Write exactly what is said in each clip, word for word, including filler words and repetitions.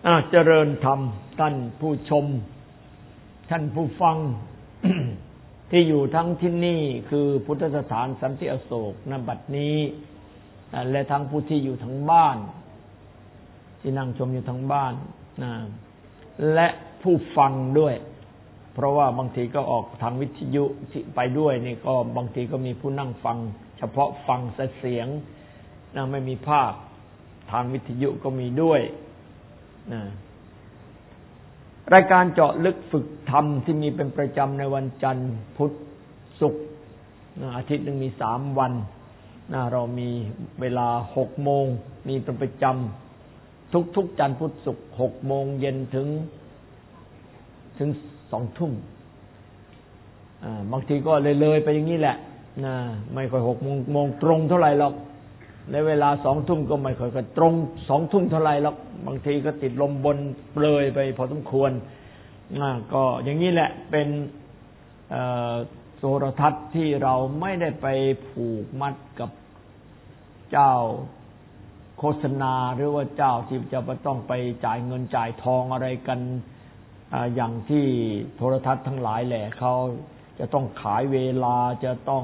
อ่าเจริญธรรมท่านผู้ชมท่านผู้ฟัง ที่อยู่ทั้งที่นี่คือพุทธสถานสันติอโศกณบัดนี้และทั้งผู้ที่อยู่ทั้งบ้านที่นั่งชมอยู่ทั้งบ้านนะและผู้ฟังด้วยเพราะว่าบางทีก็ออกทางวิทยุไปด้วยนี่ก็บางทีก็มีผู้นั่งฟังเฉพาะฟังเสียงนะไม่มีภาพทางวิทยุก็มีด้วยนะรายการเจาะลึกฝึกธรรมที่มีเป็นประจำในวันจันทร์พุธศุกร์นะอาทิตย์หนึ่งมีสามวันนะเรามีเวลาหกโมงมีเป็นประจำทุกๆจันทร์พุธศุกร์หกโมงเย็นถึงถึงสองทุ่มบางทีก็เลยๆไปอย่างนี้แหละนะไม่ค่อยหกโมงตรงเท่าไหร่หรอกในเวลาสองทุ่มก็ไม่ค่อยตรงสองทุ่มเท่าไหร่หรอกบางทีก็ติดลมบนเปลยไปพอสมควรนะก็อย่างนี้แหละเป็นโทรทัศน์ที่เราไม่ได้ไปผูกมัดกับเจ้าโฆษณาหรือว่าเจ้าที่จะต้องไปจ่ายเงินจ่ายทองอะไรกันอย่างที่โทรทัศน์ทั้งหลายแหละเขาจะต้องขายเวลาจะต้อง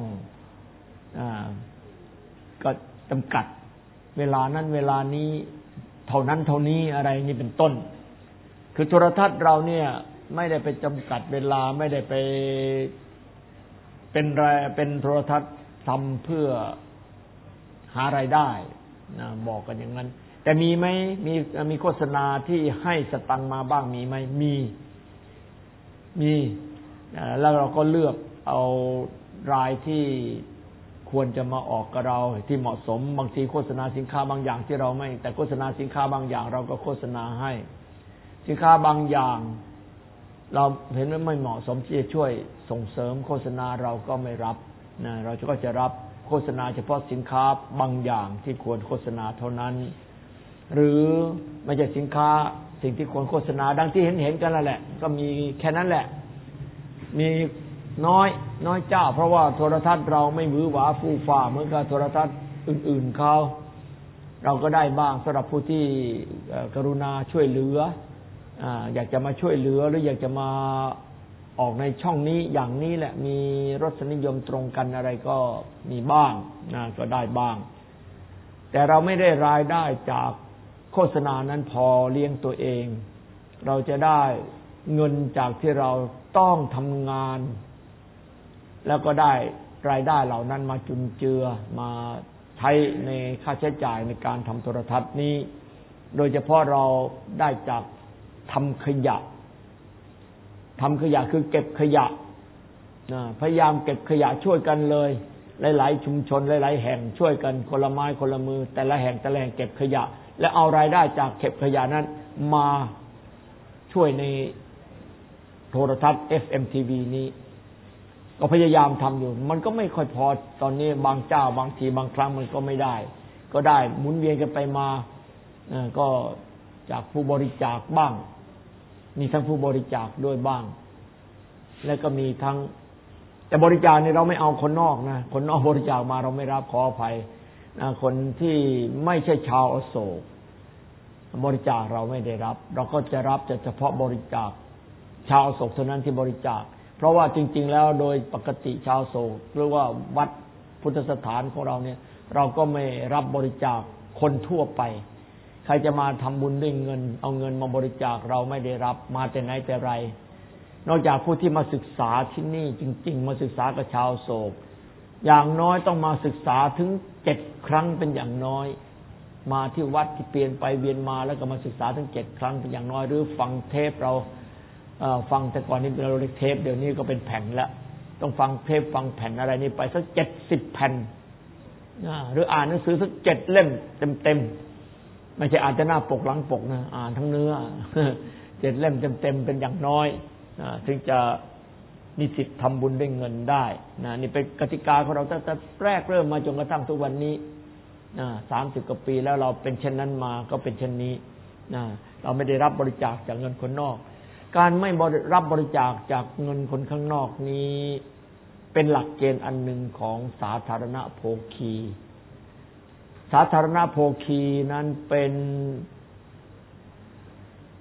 ก็จำกัดเวลานั้นเวลานี้เท่านั้นเท่านี้อะไรนี่เป็นต้นคือโทรทัศน์เราเนี่ยไม่ได้ไปจำกัดเวลาไม่ได้ไปเป็นเป็นโทรทัศน์ทำเพื่อหารายได้นะบอกกันอย่างนั้นแต่มีไหมมีมีโฆษณาที่ให้สตังค์มาบ้างมีไหมมีมีแล้วเราก็เลือกเอารายที่ควรจะมาออกกับเราที่เหมาะสมบางทีโฆษณาสินค้าบางอย่างที่เราไม่แต่โฆษณาสินค้าบางอย่างเราก็โฆษณาให้สินค้าบางอย่างเราเห็นว่าไม่เหมาะสมที่จะช่วยส่งเสริมโฆษณาเราก็ไม่รับนะเราก็จะรับโฆษณาเฉพาะสินค้าบางอย่างที่ควรโฆษณาเท่านั้นหรือไม่ใช่สินค้าสิ่งที่ควรโฆษณาดังที่เห็นเห็นกันแล้วแหละก็มีแค่นั้นแหละมีน้อยน้อยเจ้าเพราะว่าโทรทัศน์เราไม่หวือหวาฟูฟ้าเหมือนกับโทรทัศน์อื่นๆเขาเราก็ได้บ้างสำหรับผู้ที่กรุณาช่วยเหลืออยากจะมาช่วยเหลือหรืออยากจะมาออกในช่องนี้อย่างนี้แหละมีรสนิยมตรงกันอะไรก็มีบ้างนะก็ได้บ้างแต่เราไม่ได้รายได้จากโฆษณานั้นพอเลี้ยงตัวเองเราจะได้เงินจากที่เราต้องทำงานแล้วก็ได้รายได้เหล่านั้นมาจุนเจือมาใช้ในค่าใช้จ่ายในการทำโทรทัศน์นี้โดยเฉพาะเราได้จากทำขยะทำขยะคือเก็บขยะพยายามเก็บขยะช่วยกันเลยหลายๆชุมชนหลายๆแห่งช่วยกันคนละไม้คนละมือแต่ละแห่งแต่ละแห่งเก็บขยะและเอารายได้จากเก็บขยะนั้นมาช่วยในโทรทัศน์ เอฟ เอ็ม ที วี นี้ก็พยายามทำอยู่มันก็ไม่ค่อยพอตอนนี้บางเจ้าบางทีบางครั้งมันก็ไม่ได้ก็ได้หมุนเวียนกันไปมาก็จากผู้บริจาคบ้างมีทั้งผู้บริจาคด้วยบ้างแล้วก็มีทั้งแต่บริจาคนี่เราไม่เอาคนนอกนะคนนอกบริจาคมาเราไม่รับขออภัยนะคนที่ไม่ใช่ชาวอโศกบริจาคเราไม่ได้รับเราก็จะรับเฉพาะบริจาคชาวอโศกเท่านั้นที่บริจาคเพราะว่าจริงๆแล้วโดยปกติชาวอโศกหรือว่าวัดพุทธสถานของเราเนี่ยเราก็ไม่รับบริจาคคนทั่วไปใครจะมาทำบุญด้วยเงินเอาเงินมาบริจาคเราไม่ได้รับมาแต่ไหนแต่ไรนอกจากผู้ที่มาศึกษาที่นี่จริงๆมาศึกษากับชาวโศกอย่างน้อยต้องมาศึกษาถึงเจ็ดครั้งเป็นอย่างน้อยมาที่วัดที่เปลี่ยนไปเวียนมาแล้วก็มาศึกษาถึงเจ็ดครั้งเป็นอย่างน้อยหรือฟังเทปเราฟังแต่ก่อนนี้เราเล็กเทปเดี๋ยวนี้ก็เป็นแผ่นแล้วต้องฟังเทปฟังแผ่นอะไรนี่ไปสักเจ็ดสิบแผ่นหรืออ่านหนังสือสักเจ็ดเล่มเต็มๆไม่ใช่อ่านแต่หน้าปกหลังปกนะอ่านทั้งเนื้อเจ็ดเล่มเต็มๆเป็นอย่างน้อยถึงจะมีสิทธิ์ทำบุญด้วยเงินได้นะนี่เป็นกติกาของเราตั้งแต่แรกเริ่มมาจนกระทั่งทุกวันนี้สามสิบกว่าปีแล้วเราเป็นเช่นนั้นมาก็เป็นเช่นนี้เราไม่ได้รับบริจาคจากเงินคนนอกการไม่รับบริจาคจากเงินคนข้างนอกนี้เป็นหลักเกณฑ์อันหนึ่งของสาธารณโภคีสาธารณโภคีนั้นเป็น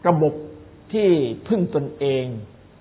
ระบบที่พึ่งตนเอง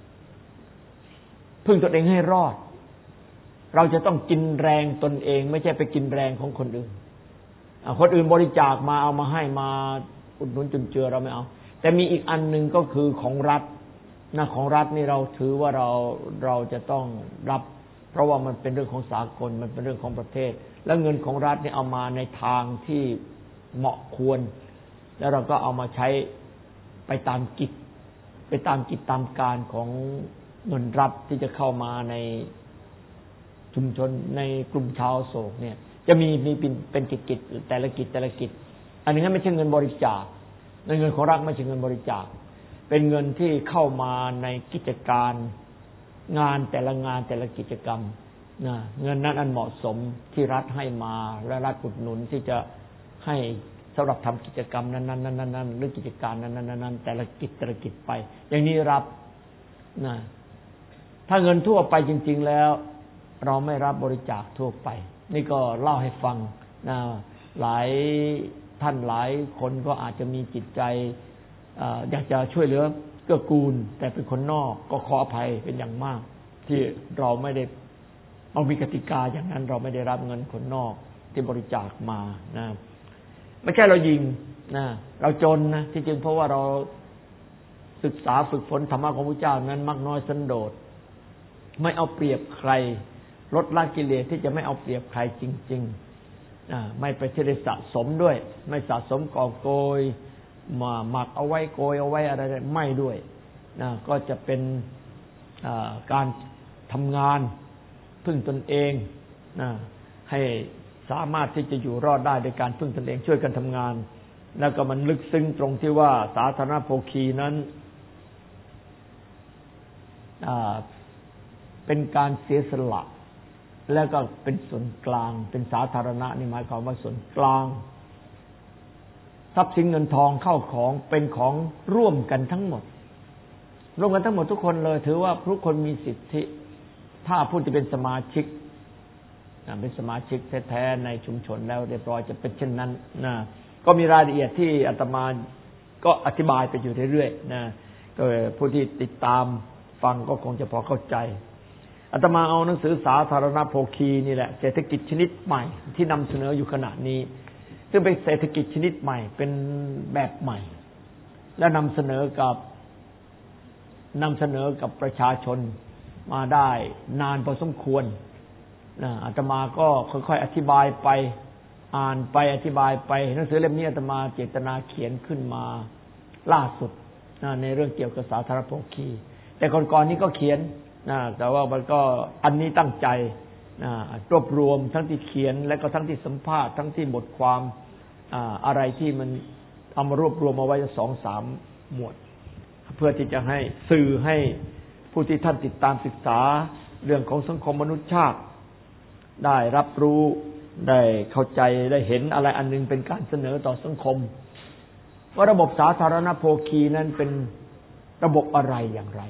พึ่งตนเองให้รอดเราจะต้องกินแรงตนเองไม่ใช่ไปกินแรงของคนอื่นคนอื่นบริจาคมาเอามาให้มาอุดหนุนจุนเจือเราไม่เอาแต่มีอีกอันหนึ่งก็คือของรัฐนะของรัฐนี่เราถือว่าเราเราจะต้องรับเพราะว่ามันเป็นเรื่องของสากลมันเป็นเรื่องของประเทศแล้วเงินของรัฐนี่เอามาในทางที่เหมาะควรแล้วเราก็เอามาใช้ไปตามกิจไปตามกิจตามการของเงินรัฐที่จะเข้ามาในชุมชนในกลุ่มชาวโศกเนี่ยจะมีมีเป็นเป็นกิจๆแต่ละกิจแต่ละกิจอันนี้ไม่ใช่เงินบริจาคเงินของรัฐไม่ใช่เงินบริจาคเป็นเงินที่เข้ามาในกิจการงานแต่ละงานแต่ละกิจกรรมนะเงินนั้นอันเหมาะสมที่รัฐให้มาและรัฐอุดหนุนที่จะให้สำหรับทำกิจกรรมนั้นๆๆๆหรือกิจการนั้นๆๆแต่ละกิจแต่ละกิจไปอย่างนี้รับนะถ้าเงินทั่วไปจริงๆแล้วเราไม่รับบริจาคทั่วไปนี่ก็เล่าให้ฟังนะหลายท่านหลายคนก็อาจจะมีจิตใจอยากจะช่วยเหลือเกื้อกูลแต่เป็นคนนอกก็ขออภัยเป็นอย่างมากที่เราไม่ได้เอามีกติกาอย่างนั้นเราไม่ได้รับเงินคนนอกที่บริจาคมานะไม่ใช่เรายิงนะเราจนนะที่จริงเพราะว่าเราศึกษาฝึกฝนธรรมะของพระเจ้านั้นมักน้อยสันโดษไม่เอาเปรียบใครลดละกิเลสที่จะไม่เอาเปรียบใครจริงๆอ่าไม่ไปเชื่อสะสมด้วยไม่สะสมก่อโกยมาหมักเอาไว้โกยเอาไว้อะไรไม่ด้วยนะก็จะเป็นการทำงานพึ่งตนเองนะให้สามารถที่จะอยู่รอดได้โดยการพึ่งตนเองช่วยกันทำงานแล้วก็มันลึกซึ้งตรงที่ว่าสาธารณโภคีนั้นเป็นการเสียสละแล้วก็เป็นส่วนกลางเป็นสาธารณะนี่หมายความว่าส่วนกลางทรัพย์สินเงินทองเข้าของเป็นของร่วมกันทั้งหมดร่วมกันทั้งหมดทุกคนเลยถือว่าทุกคนมีสิทธิถ้าผู้ที่เป็นสมาชิกเป็นสมาชิกแท้ๆในชุมชนแล้วเรียบร้อยจะเป็นเช่นนั้นนะก็มีรายละเอียดที่อาตมาก็อธิบายไปอยู่เรื่อยๆนะก็ผู้ที่ติดตามฟังก็คงจะพอเข้าใจอาตมาเอาหนังสือสาธารณโภคีนี่แหละเศรษฐกิจชนิดใหม่ที่นำเสนออยู่ขณะนี้ซึ่งเป็นเศรษฐกิจชนิดใหม่เป็นแบบใหม่และนำเสนอกับนำเสนอกับประชาชนมาได้นานพอสมควรนะอาตมาก็ค่อยๆอธิบายไปอ่านไปอธิบายไปหนังสือเล่มนี้อาตมาเจตนาเขียนขึ้นมาล่าสุดนะในเรื่องเกี่ยวกับสาธารณโภคีแต่ก่อนๆนี้ก็เขียนนะแต่ว่ามันก็อันนี้ตั้งใจนะรวบรวมทั้งที่เขียนและก็ทั้งที่สัมภาษณ์ทั้งที่บทความอะไรที่มันเอามารวบรวมมาไว้สองสามหมวดเพื่อที่จะให้สื่อให้ผู้ที่ท่านติดตามศึกษาเรื่องของสังคมมนุษยชาติได้รับรู้ได้เข้าใจได้เห็นอะไรอันนึงเป็นการเสนอต่อสังคมว่าระบบสาธารณโภคีนั้นเป็นระบบอะไรอย่างไร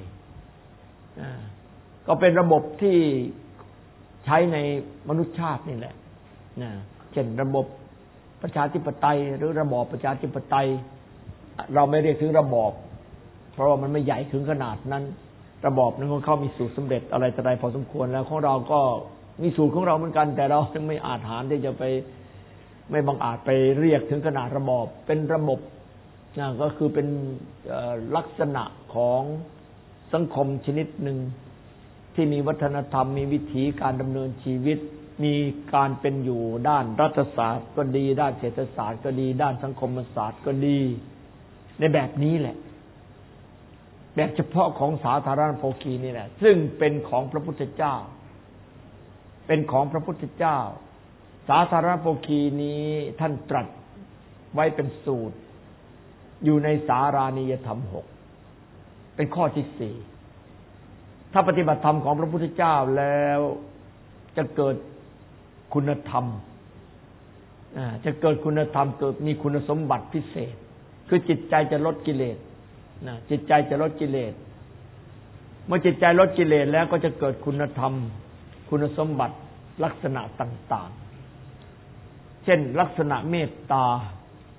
ก็เป็นระบบที่ใช้ในมนุษยชาตินี่แหละเช่นระบบประชาธิปไตยหรือระบอบประชาธิปไตยเราไม่เรียกถึงระบอบเพราะว่ามันไม่ใหญ่ถึงขนาดนั้นระบอบนั้นของเขามีสูตรสำเร็จอะไรต่ออะไรพอสมควรแล้วของเราก็มีสูตรของเราเหมือนกันแต่เราไม่อาจหาญที่จะไปไม่บังอาจไปเรียกถึงขนาดระบอบเป็นระบบนะก็คือเป็นลักษณะของสังคมชนิดหนึ่งที่มีวัฒนธรรมมีวิถีการดำเนินชีวิตมีการเป็นอยู่ด้านรัฐศาสตร์ก็ดีด้านเศรษฐศาสตร์ก็ดีด้านสังคมศาสตร์ก็ดีในแบบนี้แหละแบบเฉพาะของสาธารณโภคีนี่แหละซึ่งเป็นของพระพุทธเจ้าเป็นของพระพุทธเจ้าสาธารณโภคีนี้ท่านตรัสไว้เป็นสูตรอยู่ในสารานิยธรรมหกเป็นข้อที่สี่ถ้าปฏิบัติธรรมของพระพุทธเจ้าแล้วจะเกิดคุณธรรมจะเกิดคุณธรรมเกิดมีคุณสมบัติพิเศษคือจิตใจจะลดกิเลสจิตใจจะลดกิเลสเมื่อจิตใจลดกิเลสแล้วก็จะเกิดคุณธรรมคุณสมบัติลักษณะต่างๆเช่นลักษณะเมตตา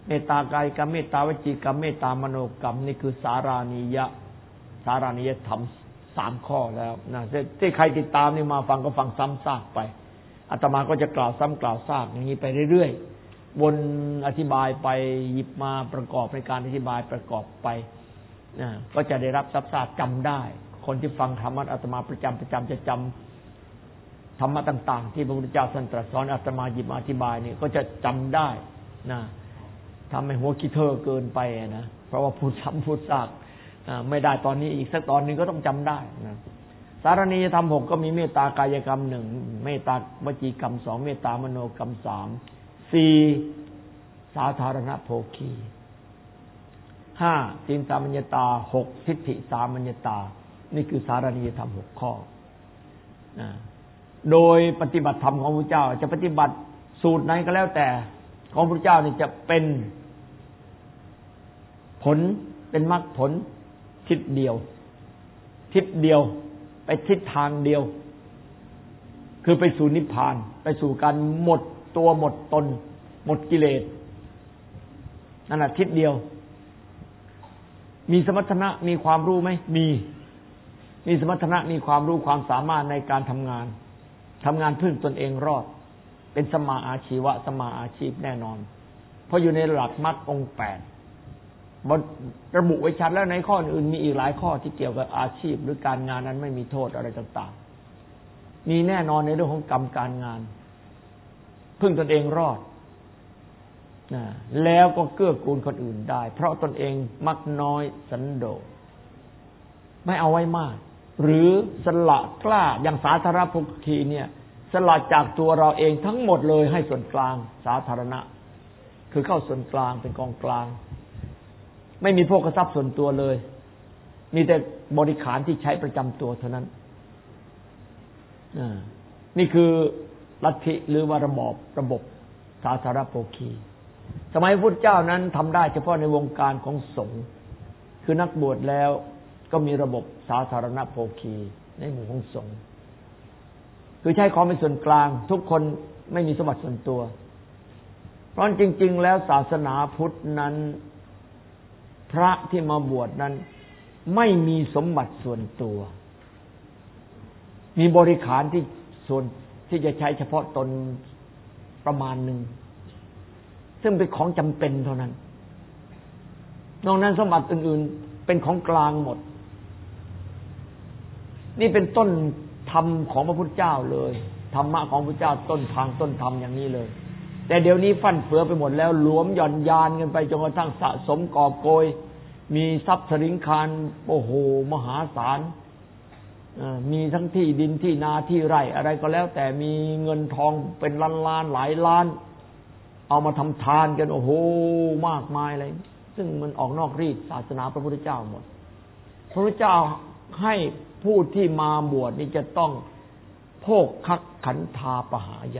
เมตตากายกรรมเมตตาวจีกรรมเมตตามโนกรรมนี่คือสารานิยะสารานิยธรรมสามข้อแล้วนะที่ใครติดตามนี่มาฟังก็ฟังซ้ำซากไปอาตมาก็จะกล่าวซ้ำกล่าวซากอย่างนี้ไปเรื่อยๆวนอธิบายไปหยิบมาประกอบในการอธิบายประกอบไปนะก็จะได้รับทรัพย์ทราบจำได้คนที่ฟังธรรมะอาตมาประจำประจำจะจำธรรมะต่างๆที่พระพุทธเจ้าตรัสสอนอาตมาหยิบมาอธิบายนี่ก็จะจำได้นะทำให้หัวคิดเธอเกินไปนะเพราะว่าพูดซ้ำพูดซากไม่ได้ตอนนี้อีกสักตอนนึงก็ต้องจำได้นะสารณีธรรมหกก็มีเมตตากายกรรมหนึ่งเมตตาวจีกรรมสองเมตตามโนกรรมสามสี่สาธารณโภคีห้าศีลสามัญญตาหกทิฏฐิสามัญญตานี่คือสารณีธรรมหกข้อนะโดยปฏิบัติธรรมของพระเจ้าจะปฏิบัติสูตรไหนก็แล้วแต่ของพระเจ้านี่จะเป็นผลเป็นมรรคผลทิศเดียวทิศเดียวไปทิศทางเดียวคือไปสู่นิพพานไปสู่การหมดตัวหมดตนหมดกิเลสนั่นแหละทิศเดียวมีสมรรถนะมีความรู้ไหมมีมีสมรรถนะมีความรู้ความสามารถในการทำงานทำงานพึ่งตนเองรอดเป็นสมาอาชีวะสมาอาชีพแน่นอนเพราะอยู่ในหลักมรรคองค์แปดระบุไว้ชัดแล้วในข้ออื่นมีอีกหลายข้อที่เกี่ยวกับอาชีพหรือการงานนั้นไม่มีโทษอะไรต่างๆมีแน่นอนในเรื่องของกรรมการงานพึ่งตนเองรอดนะแล้วก็เกื้อกูลคนอื่นได้เพราะตนเองมักน้อยสันโดษไม่เอาไว้มากหรือสละกล้าอย่างสาธารณโภคีเนี่ยสละจากตัวเราเองทั้งหมดเลยให้ส่วนกลางสาธารณะคือเข้าส่วนกลางเป็นกองกลางไม่มีโภคทรัพย์ส่วนตัวเลยมีแต่บริขารที่ใช้ประจำตัวเท่านั้นนี่คือลัทธิหรือว่าระบอบระบบสาธารณโภคีสมัยพุทธเจ้านั้นทำได้เฉพาะในวงการของสงฆ์คือนักบวชแล้วก็มีระบบสาธารณโภคีในหมู่ของสงฆ์คือใช้ของเป็นส่วนกลางทุกคนไม่มีสมบัติส่วนตัวเพราะจริงๆแล้วศาสนาพุทธนั้นพระที่มาบวชนั้นไม่มีสมบัติส่วนตัวมีบริขารที่ส่วนที่จะใช้เฉพาะตนประมาณหนึ่งซึ่งเป็นของจำเป็นเท่านั้นนอกนั้นสมบัติอื่นๆเป็นของกลางหมดนี่เป็นต้นธรรมของพระพุทธเจ้าเลยธรรมะของพระพุทธเจ้าต้นทางต้นธรรมอย่างนี้เลยแต่เดี๋ยวนี้ฟั่นเฟือไปหมดแล้วหลวมหย่อนยานกันไปจนกระทั่งสะสมกอบโกยมีทรัพย์สริงคารโอ้โหมหาศาลมีทั้งที่ดินที่นาที่ไร่อะไรก็แล้วแต่มีเงินทองเป็นล้านล้านหลายล้านเอามาทำทานกันโอ้โหมากมายอะไรซึ่งมันออกนอกรีดศาสนาพระพุทธเจ้าหมดพระพุทธเจ้าให้ผู้ที่มาบวชนี่จะต้องโภคขันธาปหายะ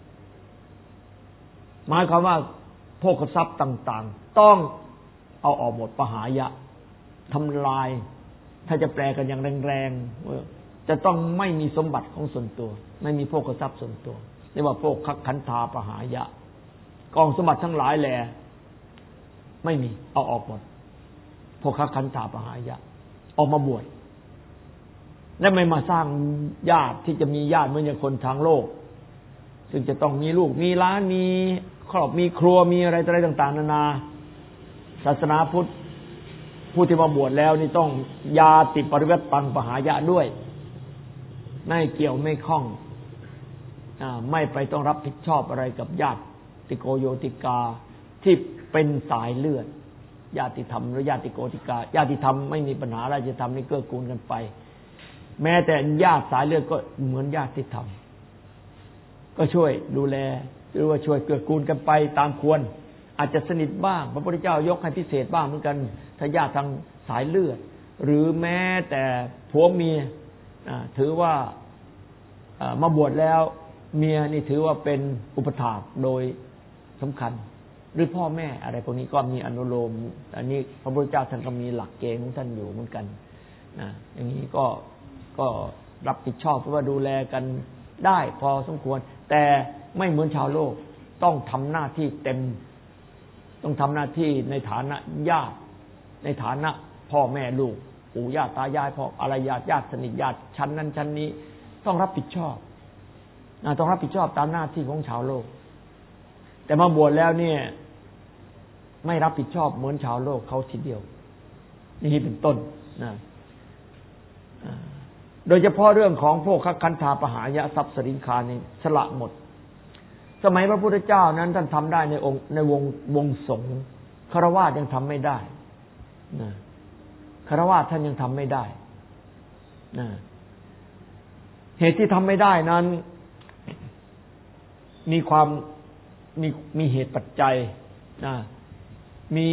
หมายความว่าโภคทรัพย์ต่างๆต้องเอาออกหมดปหายะทำลายถ้าจะแปลกันอย่างแรงๆจะต้องไม่มีสมบัติของส่วนตัวไม่มีโภคทรัพย์ส่วนตัวเรียกว่าโภคขันธาปหายะกองสมบัติทั้งหลายแหละไม่มีเอาออกหมดโภคขันธาปหายะออกมาบวชและไม่มาสร้างญาติที่จะมีญาติเหมือนอย่างคนทางโลกซึ่งจะต้องมีลูกมีหลานมีครอบมีครัวมีอะไรอะไรต่างๆนานาศาสนาพุทธผู้ที่มาบวชแล้วนี่ต้องญาติปริวัตตังปหายะด้วยไม่เกี่ยวไม่ข้องอ่าไม่ไปต้องรับผิดชอบอะไรกับญาติโกโยติกาที่เป็นสายเลือดญาติธรรมหรือญาติโกติกาญาติธรรมไม่มีปัญหาอะไรจะทำนี่เกื้อกูลกันไปแม้แต่ญาติสายเลือดก็เหมือนญาติธรรมก็ช่วยดูแลหรือว่าช่วยเกื้อกูลกันไปตามควรอาจจะสนิทบ้างพระพุทธเจ้ายกให้พิเศษบ้างเหมือนกันถ้าญาติทางสายเลือดหรือแม้แต่ผัวเมียถือว่ามาบวชแล้วเมียนี่ถือว่าเป็นอุปถากโดยสำคัญหรือพ่อแม่อะไรพวกนี้ก็มีอนุโลมอันนี้พระพุทธเจ้าท่านก็มีหลักเกณฑ์ของท่านอยู่เหมือนกันนะอย่างนี้ก็ก็รับผิดชอบเพราะว่าดูแลกันได้พอสมควรแต่ไม่เหมือนชาวโลกต้องทำหน้าที่เต็มต้องทำหน้าที่ในฐานะญาติในฐานะพ่อแม่ลูกปู่ย่าตายายพ่ออะไรญาติญาติสนิทญาติชั้นนั้นชั้นนี้ต้องรับผิดชอบนะต้องรับผิดชอบตามหน้าที่ของชาวโลกแต่มาบวชแล้วเนี่ยไม่รับผิดชอบเหมือนชาวโลกเขาทีเดียวนี่เป็นต้นนะโดยเฉพาะเรื่องของพวกคันธาปหายะทรัพย์สริงคานี่สละหมดสมัยพระพุทธเจ้านั้นท่านทำได้ในองค์ในวงวงสงฆ์ฆราวาสยังทำไม่ได้นะฆราวาสท่านยังทำไม่ได้นะเหตุที่ทำไม่ได้นั้นมีความมีมีเหตุปัจจัยนะมี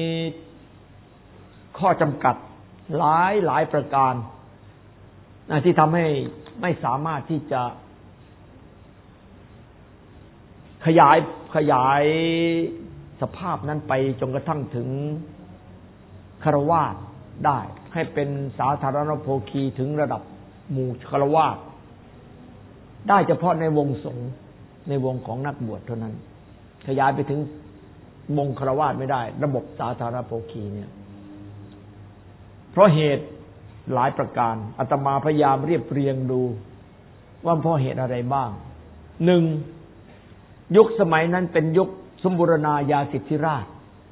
ข้อจำกัดหลายหลายประการนะที่ทำให้ไม่สามารถที่จะขยายขยายสภาพนั้นไปจนกระทั่งถึงฆราวาสได้ให้เป็นสาธารณโภคีถึงระดับหมู่ฆราวาสได้เฉพาะในวงสงฆ์ในวงของนักบวชเท่านั้นขยายไปถึงวงฆราวาสไม่ได้ระบบสาธารณโภคีเนี่ยเพราะเหตุหลายประการอาตมาพยายามเรียบเรียงดูว่าเพราะเหตุอะไรบ้างหนึ่งยุคสมัยนั้นเป็นยุคสมบูรณาญาสิทธิราช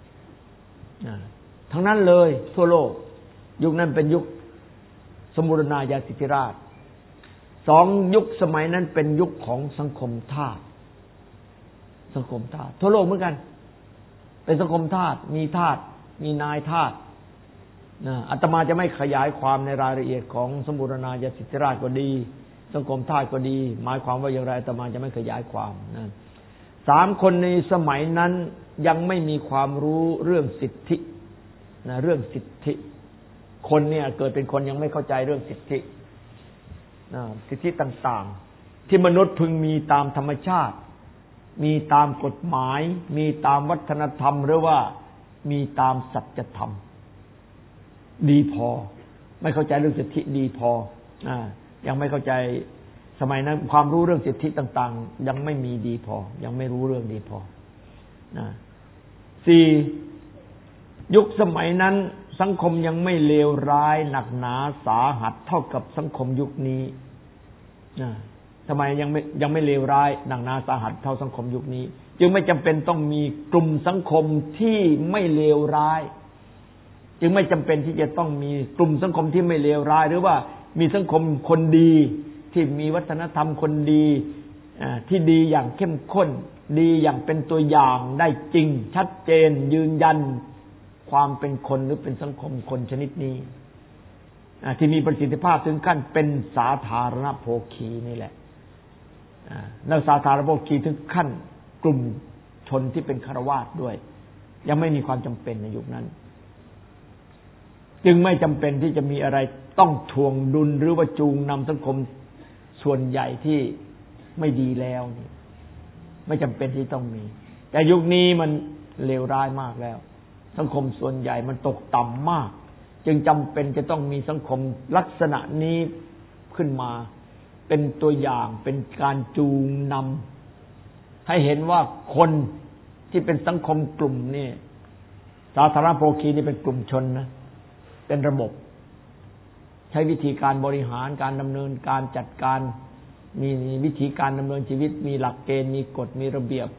ทั้งนั้นเลยทั่วโลกยุคนั้นเป็นยุคสมบูรณาญาสิทธิราชสองยุคสมัยนั้นเป็นยุคของสังคมทาสสังคมทาสทั่วโลกเหมือนกันเป็นสังคมทาสมีทาสมีนายทาสนะอาตมาจะไม่ขยายความในรายละเอียดของสมบูรณาญาสิทธิราชก็ดีสังคมทาสก็ดีหมายความว่าอย่างไรอาตมาจะไม่ขยายความนะสามคนในสมัยนั้นยังไม่มีความรู้เรื่องสิทธินะเรื่องสิทธิคนเนี่ยเกิดเป็นคนยังไม่เข้าใจเรื่องสิทธินะสิทธิต่างๆที่มนุษย์พึงมีตามธรรมชาติมีตามกฎหมายมีตามวัฒนธรรมหรือว่ามีตามสัจธรรมดีพอไม่เข้าใจเรื่องสิทธิดีพออ่ายังไม่เข้าใจสมัยนั้นความรู้เรื่องสิทธิต่างๆยังไม่มีดีพอยังไม่รู้เรื่องดีพอนะสี่ยุคสมัยนั้นสังคมยังไม่เลวร้ายหนักหนาสาหัสเท่ากับสังคมยุคนี้นะทำไมยังไม่ยังไม่เลวร้ายหนักหนาสาหัสเท่าสังคมยุคนี้จึงไม่จำเป็นต้องมีกลุ่มสังคมที่ไม่เลวร้ายจึงไม่จำเป็นที่จะต้องมีกลุ่มสังคมที่ไม่เลวร้ายหรือว่ามีสังคมคนดีที่มีวัฒนธรรมคนดีที่ดีอย่างเข้มข้นดีอย่างเป็นตัวอย่างได้จริงชัดเจนยืนยันความเป็นคนหรือเป็นสังคมคนชนิดนี้ที่มีประสิทธิภาพถึงขั้นเป็นสาธารณโภคีนี่แหละแล้วสาธารณโภคีถึงขั้นกลุ่มชนที่เป็นฆราวาสด้วยยังไม่มีความจำเป็นในยุคนั้นจึงไม่จำเป็นที่จะมีอะไรต้องทวงดุลหรือว่าจูงนำสังคมส่วนใหญ่ที่ไม่ดีแล้วไม่จำเป็นที่ต้องมีแต่ยุคนี้มันเลวร้ายมากแล้วสังคมส่วนใหญ่มันตกต่ำมากจึงจำเป็นจะต้องมีสังคมลักษณะนี้ขึ้นมาเป็นตัวอย่างเป็นการจูงนำให้เห็นว่าคนที่เป็นสังคมกลุ่มนี่สาธารณโภคีนี่เป็นกลุ่มชนนะเป็นระบบใช้วิธีการบริหารการดำเนินการจัดการมีวิธีการดำเนินชีวิตมีหลักเกณฑ์มีกฎมีระเบียบ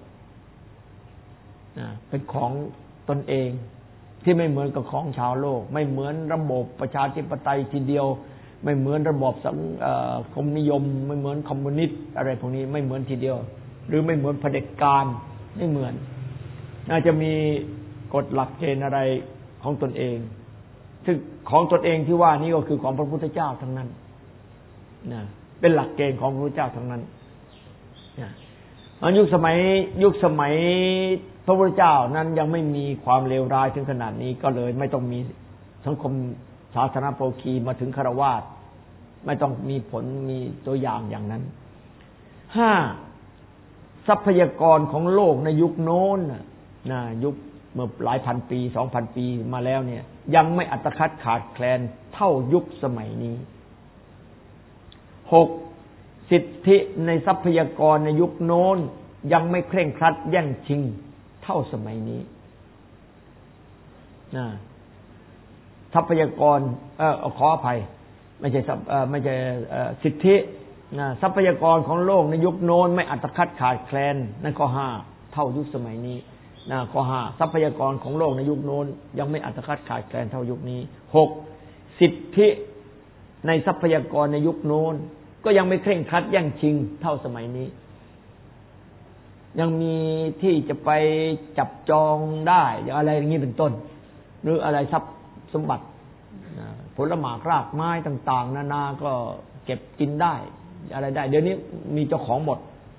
เป็นของตนเองที่ไม่เหมือนกับของชาวโลกไม่เหมือนระบบประชาธิปไตยทีเดียวไม่เหมือนระบบสังคมนิยมไม่เหมือนคอมมิวนิสต์อะไรพวกนี้ไม่เหมือนทีเดียวหรือไม่เหมือนเผด็จการไม่เหมือนน่าจะมีกฎหลักเกณฑ์อะไรของตนเองซึ่งของตนเองที่ว่านี้ก็คือของพระพุทธเจ้าทั้งนั้นนะเป็นหลักเกณฑ์ของพระพุทธเจ้าทั้งนั้นนะยุคสมัยยุคสมัยพระพุทธเจ้านั้นยังไม่มีความเลวร้ายถึงขนาดนี้ก็เลยไม่ต้องมีสังคมสาธารณโภคีมาถึงฆราวาสไม่ต้องมีผลมีตัวอย่างอย่างนั้นห้าทรัพยากรของโลกในยุคโน้นนะยุคเมื่อหลายพันปีสองพันปีมาแล้วเนี่ยยังไม่อัตคัดขาดแคลนเท่ายุคสมัยนี้หกสิทธิในทรัพยากรในยุคโน้นยังไม่เคร่งครัดแย่งชิงเท่าสมัยนี้นะทรัพยากรเอ่อขออภัยไม่ใช่เอ่อไม่ใช่สิทธินะทรัพยากรของโลกในยุคโน้นไม่อัตคัดขาดแคลนนั่นข้อห้าเท่ายุคสมัยนี้นะข้อห้าทรัพยากรของโลกในยุคโน้นยังไม่อัตคัดขาดแคลนเท่ายุคนี้หกสิทธิในทรัพยากรในยุคโน้นก็ยังไม่เคร่งครัดแย่งชิงเท่าสมัยนี้ยังมีที่จะไปจับจองได้อย่างอะไรอย่างนี้เป็นต้นหรืออะไรทรัพย์สมบัติผลหมากรากไม้ต่างๆนานาก็เก็บกินได้อะไรได้เดี๋ยวนี้มีเจ้าของหมด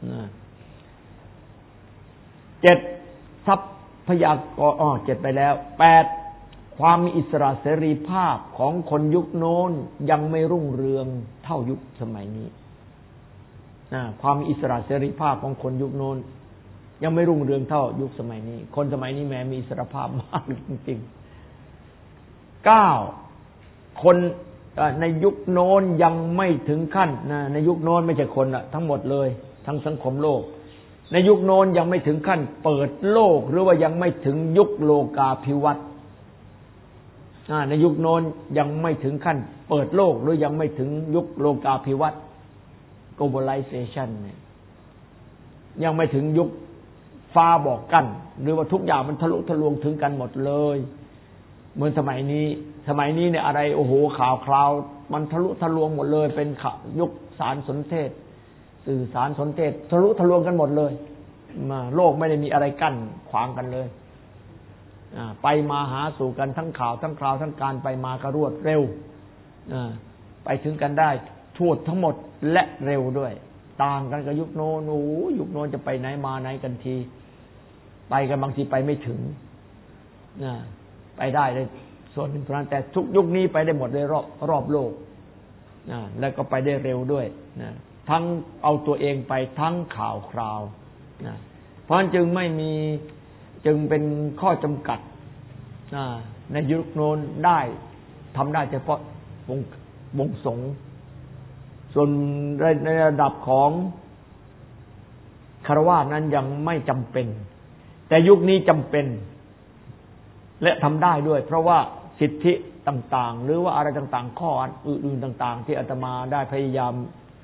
เจ็ดทรัพยากรอ๋อเจ็ดไปแล้วแปดความมีอิสระเสรีภาพของคนยุคโน้นยังไม่รุ่งเรืองเท่ายุคสมัยนี้ความมีอิสระเสรีภาพของคนยุคโน้นยังไม่รุ่งเรืองเท่ายุคสมัยนี้คนสมัยนี้แม้มีอิสรภาพมากจริงๆเก้าคนในยุคโน้นยังไม่ถึงขั้นนะในยุคโน้นไม่ใช่คนอะทั้งหมดเลยทั้งสังคมโลกในยุคโน้นยังไม่ถึงขั้นเปิดโลกหรือว่ายังไม่ถึงยุคโลกาภิวัตน์ในยุคโน้นยังไม่ถึงขั้นเปิดโลกหรือยังไม่ถึงยุคโลกาภิวัตน์ globalization เนี่ยยังไม่ถึงยุคฟ้าบอกกันหรือว่าทุกอย่างมันทะลุทะลวงถึงกันหมดเลยเหมือนสมัยนี้สมัยนี้เนี่ยอะไรโอ้โหข่าวคราวมันทะลุทะลวงหมดเลยเป็นยุคสารสนเทศสื่อสารสนเทศทะลุทะลวงกันหมดเลยมาโลกไม่ได้มีอะไรกั้นขวางกันเลยไปมาหาสู่กันทั้งข่าวทั้งคราวทั้งการไปมากระรวดเร็วไปถึงกันได้ทั่วทั้งหมดและเร็วด้วยต่างกันกับยุคโน้นโอ้ยุคโน้นจะไปไหนมาไหนกันทีไปกันบางทีไปไม่ถึงไปได้เลยส่วนหนึ่งเท่านั้นแต่ทุกยุคนี้ไปได้หมดเลยรอบรอบโลกแล้วก็ไปได้เร็วด้วยทั้งเอาตัวเองไปทั้งข่าวคราวเพราะฉะนั้นจึงไม่มีจึงเป็นข้อจำกัดในยุคโน้นได้ทำได้เฉพาะวงวงสงฆ์ส่วนในระดับของคฤหัสถ์นั้นยังไม่จำเป็นแต่ยุคนี้จำเป็นและทำได้ด้วยเพราะว่าสิทธิต่างๆหรือว่าอะไรต่างๆข้ออื่นๆต่างๆที่อาตมาได้พยายาม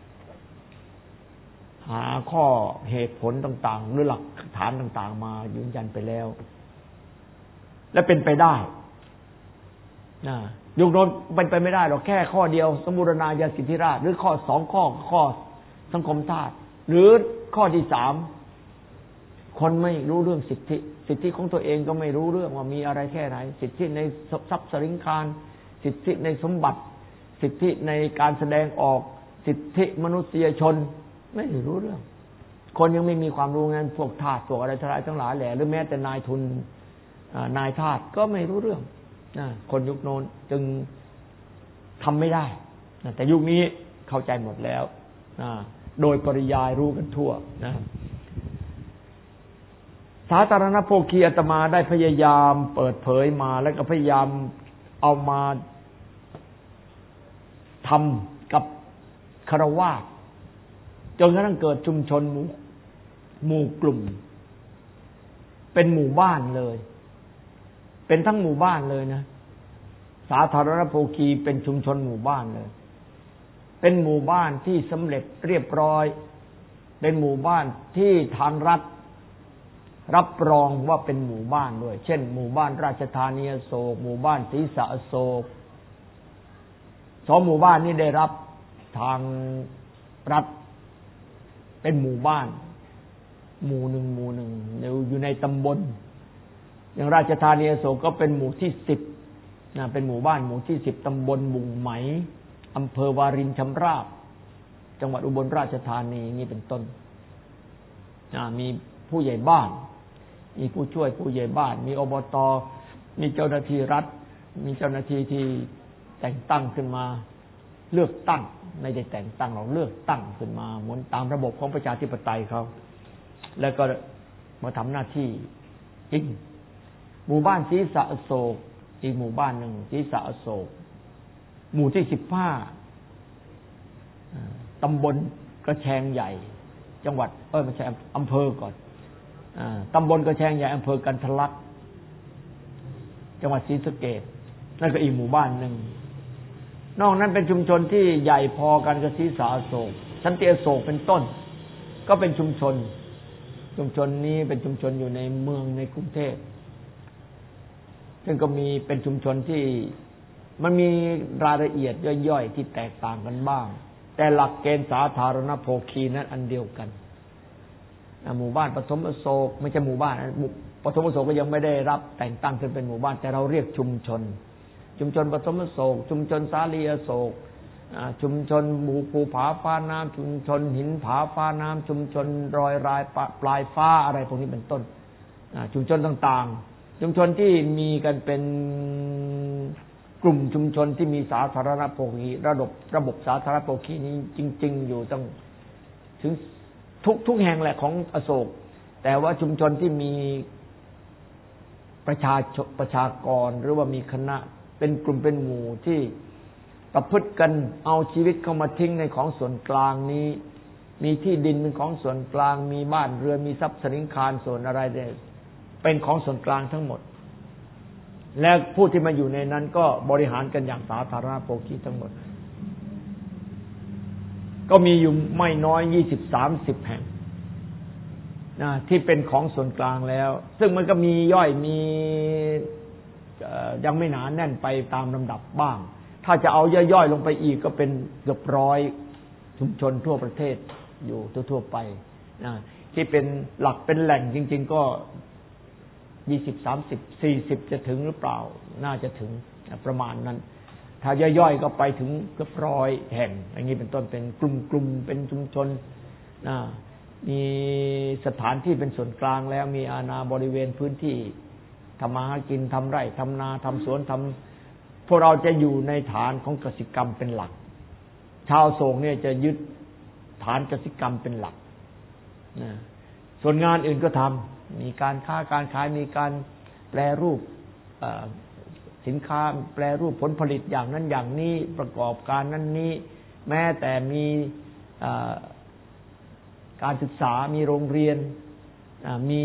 หาข้อเหตุผลต่างๆหรือหลักฐานต่างๆมายืนยันไปแล้วและเป็นไปได้นะยุคโน้นเป็นไปไม่ได้หรอกแค่ข้อเดียวสมบูรณาญาสิทธิราชหรือข้อสองข้อข้อสังคมทาสหรือข้อที่สามคนไม่รู้เรื่องสิทธิสิทธิของตัวเองก็ไม่รู้เรื่องว่ามีอะไรแค่ไหนสิทธิในทรัพย์สินคารสิทธิในสมบัติสิทธิในการแสดงออกสิทธิมนุษยชนไม่รู้เรื่องคนยังไม่มีความรู้งั้นพวกทาสพวกอะไรทั้งหลายแหละหรือแม้แต่นายทุนนายทาสก็ไม่รู้เรื่องคนยุคโน้นจึงทำไม่ได้แต่ยุคนี้เข้าใจหมดแล้วโดยปริยายรู้กันทั่วนะสาธารณโภคีอาตมาได้พยายามเปิดเผยมาแล้วก็พยายามเอามาทำกับคฤหัสถ์จนกระทั่งเกิดชุมชนหมู่หมู่กลุ่มเป็นหมู่บ้านเลยเป็นทั้งหมู่บ้านเลยนะสาธารณโภคีเป็นชุมชนหมู่บ้านเลยเป็นหมู่บ้านที่สำเร็จเรียบร้อยเป็นหมู่บ้านที่ทางรัฐรับรองว่าเป็นหมู่บ้านด้วยเช่นหมู่บ้านราชธานีอโศกหมู่บ้านศรีสะอโศกสองหมู่บ้านนี้ได้รับทางรัฐเป็นหมู่บ้านหมู่หนึ่งหมู่หนึ่งอยู่ในตำบลอย่างราชธานีอโศกก็เป็นหมู่ที่สิบนะเป็นหมู่บ้านหมู่ที่สิบตำบลบุงไหมอำเภอวารินชำราบจังหวัดอุบลราชธานีนี่เป็นต้นนะมีผู้ใหญ่บ้านมีผู้ช่วยผู้ใหญ่บ้านมีอบต.มีเจ้าหน้าที่รัฐมีเจ้าหน้าที่ที่แต่งตั้งขึ้นมาเลือกตั้งไม่ได้แต่งตั้งหรอกเลือกตั้งขึ้นมาเหมือนตามระบบของประชาธิปไตยเขาแล้วก็มาทำหน้าที่จริงหมู่บ้านศรีสะอโศกอีกหมู่บ้านหนึ่งศรีสะอโศกหมู่ที่สิบห้าตำบลกระแชงใหญ่จังหวัดเออไม่ใช่อำเภอก่อนตำบลกระแชงใหญ่อำเภอกันทะลักจังหวัดศรีสะเกษนั่นก็อีกหมู่บ้านหนึ่งนอกนั้นเป็นชุมชนที่ใหญ่พอกันกับศรีสาอโศกสันติอโศกเป็นต้นก็เป็นชุมชนชุมชนนี้เป็นชุมชนอยู่ในเมืองในกรุงเทพซึ่งก็มีเป็นชุมชนที่มันมีรายละเอียดย่อยๆที่แตกต่างกันบ้างแต่หลักเกณฑ์สาธารณโภคีนั้นอันเดียวกันหมู่บ้านปฐมอโศกไม่ใช่หมู่บ้านปฐมอโศกก็ยังไม่ได้รับแต่งตั้งขึ้นเป็นหมู่บ้านแต่เราเรียกชุมชนชุมชนปฐมอโศกชุมชนสาลีอโศกชุมชนบูภูผาฟ้าน้ำชุมชนหินผาฟ้าน้ำชุมชนรอยรายปลายฟ้าอะไรพวกนี้เป็นต้นชุมชนต่างๆชุมชนที่มีกันเป็นกลุ่มชุมชนที่มีสาธารณโภคีระบบระบบสาธารณโภคีนี้จริงๆอยู่ตั้งถึงทุกทุกแห่งแหละของอโศกแต่ว่าชุมชนที่มีประชาประชากรหรือว่ามีคณะเป็นกลุ่มเป็นหมู่ที่ประพฤติกันเอาชีวิตเข้ามาทิ้งในของส่วนกลางนี้มีที่ดินเป็นของส่วนกลางมีบ้านเรือนมีทรัพย์สินคารส่วนอะไรเนี่ยเป็นของส่วนกลางทั้งหมดและผู้ที่มาอยู่ในนั้นก็บริหารกันอย่างสาธารณโภคีทั้งหมดก็มีอยู่ไม่น้อยยี่สิบ สามสิบแห่งนะที่เป็นของส่วนกลางแล้วซึ่งมันก็มีย่อยมียังไม่หนาแน่นไปตามลำดับบ้างถ้าจะเอาย่อยๆลงไปอีกก็เป็นเกือบร้อยชุมชนทั่วประเทศอยู่ทั่วๆไปนะที่เป็นหลักเป็นแหล่งจริงๆก็ยี่สิบ สามสิบ สี่สิบจะถึงหรือเปล่าน่าจะถึงประมาณนั้นถ้าย่อยๆก็ไปถึงเกือบร้อยแห่งอย่างนี้เป็นต้นเป็นกลุ่มๆเป็นชุมชนนะมีสถานที่เป็นส่วนกลางแล้วมีอาณาบริเวณพื้นที่ทำมาหากินทำไร่ทำนาทำสวนทำพวกเราจะอยู่ในฐานของกสิกรรมเป็นหลักชาวโศกเนี่ยจะยึดฐานกสิกรรมเป็นหลักนะส่วนงานอื่นก็ทำมีการค้าการขายมีการแปรรูปสินค้าแปรรูปผลผลิตอย่างนั้นอย่างนี้ประกอบการนั้นนี้แม้แต่มีการศึกษามีโรงเรียนมี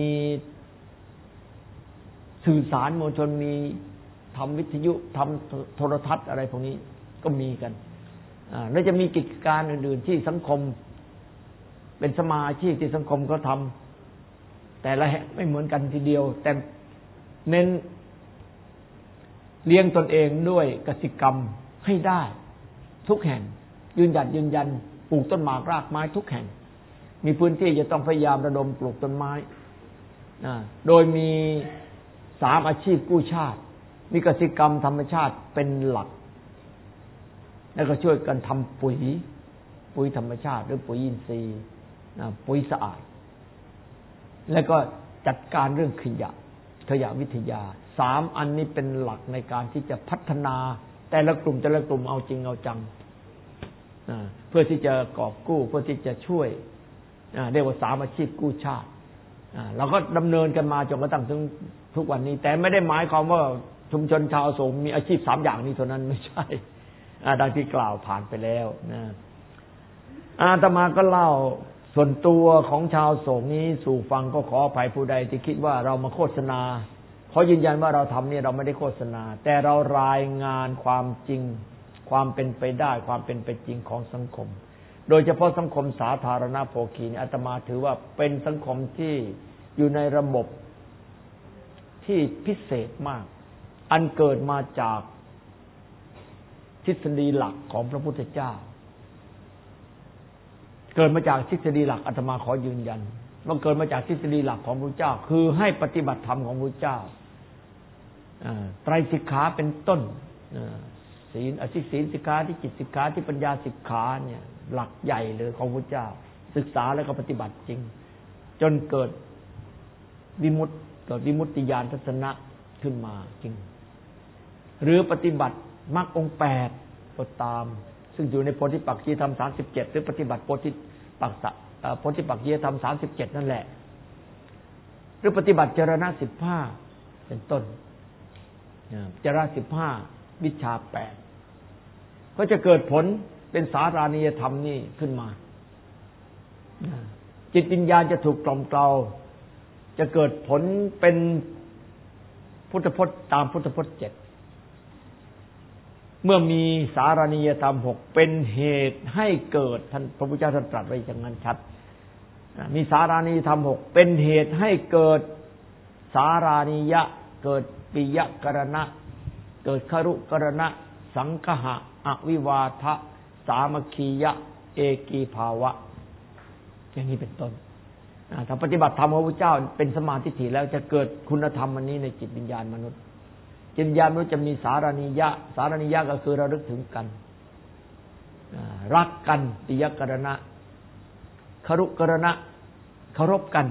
สื่อสารมวลชนมีทำวิทยุทำโทรทัศน์อะไรพวกนี้ก็มีกันแล้วจะมีกิจการอื่นๆที่สังคมเป็นสมาชีพที่สังคมก็ทำแต่ละแห่งไม่เหมือนกันทีเดียวแต่เน้นเลี้ยงตนเองด้วยกสิกรรมให้ได้ทุกแห่งยืนหยัดยืนยันปลูกต้นหมากรากไม้ทุกแห่งมีพื้นที่จะต้องพยายามระดมปลูกต้นไม้โดยมีสามอาชีพกู้ชาติมีกสิกรรมธรรมชาติเป็นหลักแล้วก็ช่วยกันทำปุ๋ยปุ๋ยธรรมชาติหรือปุ๋ยอินทรีย์ปุ๋ยสะอาดแล้วก็จัดการเรื่องขยะขยะวิทยาสามอันนี้เป็นหลักในการที่จะพัฒนาแต่ละกลุ่มแต่ละกลุ่มเอาจริงเอาจังเพื่อที่จะกอบกู้เพื่อที่จะช่วยเรียกว่าสามอาชีพกู้ชาติเราก็ดำเนินกันมาจนกระทั่งถึงทุกวันนี้แต่ไม่ได้หมายความว่าชุมชนชาวอโศกมีอาชีพสามอย่างนี้เท่านั้นไม่ใช่ดังที่กล่าวผ่านไปแล้วนะอาตมาก็เล่าส่วนตัวของชาวโศกนี้สู่ฟังก็ขออภัยผู้ใดที่คิดว่าเรามาโฆษณาขอยืนยันว่าเราทำนี่เราไม่ได้โฆษณาแต่เรารายงานความจริงความเป็นไปได้ความเป็นไปจริงของสังคมโดยเฉพาะสังคมสาธารณโภคีนี่อาตมาถือว่าเป็นสังคมที่อยู่ในระบบที่พิเศษมากอันเกิดมาจากทฤษฎีหลักของพระพุทธเจ้าเกิดมาจากทฤษฎีหลักอาตมาขอยืนยันว่าเกิดมาจากทฤษฎีหลักของพระเจ้าคือให้ปฏิบัติธรรมของพระเจ้าไตรสิกขาเป็นต้นศีลอธิศีลสิกขาที่จิตสิกขาที่ปัญญาสิกขาเนี่ยหลักใหญ่เลยของพระเจ้าศึกษาแล้วก็ปฏิบัติจริงจนเกิดวิมุตติเกิดวิมุตติญาณทัศนะขึ้นมาจริงหรือปฏิบัติมรรคองค์แปดก็ตามซึ่งอยู่ในโพธิปักขียธรรมสามสิบเจ็ดหรือปฏิบัติโพธิปักษะโพธิปักขียธรรมสามสิบเจ็ดนั่นแหละหรือปฏิบัติจรณะสิบห้าเป็นต้นจรณะสิบห้าวิชาแปดก็จะเกิดผลเป็นสารานิยธรรมนี่ขึ้นมาจิตวิญญาณจะถูกกล่อมเกลาจะเกิดผลเป็นพุทธพจน์ตามพุทธพจน์เจ็ดเมื่อมีสารณียธรรมหกเป็นเหตุให้เกิดท่านพระพุทธเจ้าท่านตรัสไว้อย่างนั้นชัดมีสารานิยธรรมหกเป็นเหตุให้เกิดสารานิยะเกิดปิยกรณะเกิดครุกรณะสังคหะอวิวาทะสามัคคียะเอกีภาวะอย่างนี้เป็นต้นถ้าปฏิบัติธรรมของพระพุทธเจ้าเป็นสมาธิถี่แล้วจะเกิดคุณธรรมอันนี้ในจิตวิญญาณมนุษย์จิตวิญญาณมนุษย์จะมีสารานิยะสารานิยะก็คือระลึกถึงกันรักกันปิยกรณะครุกรณะเคารพกัน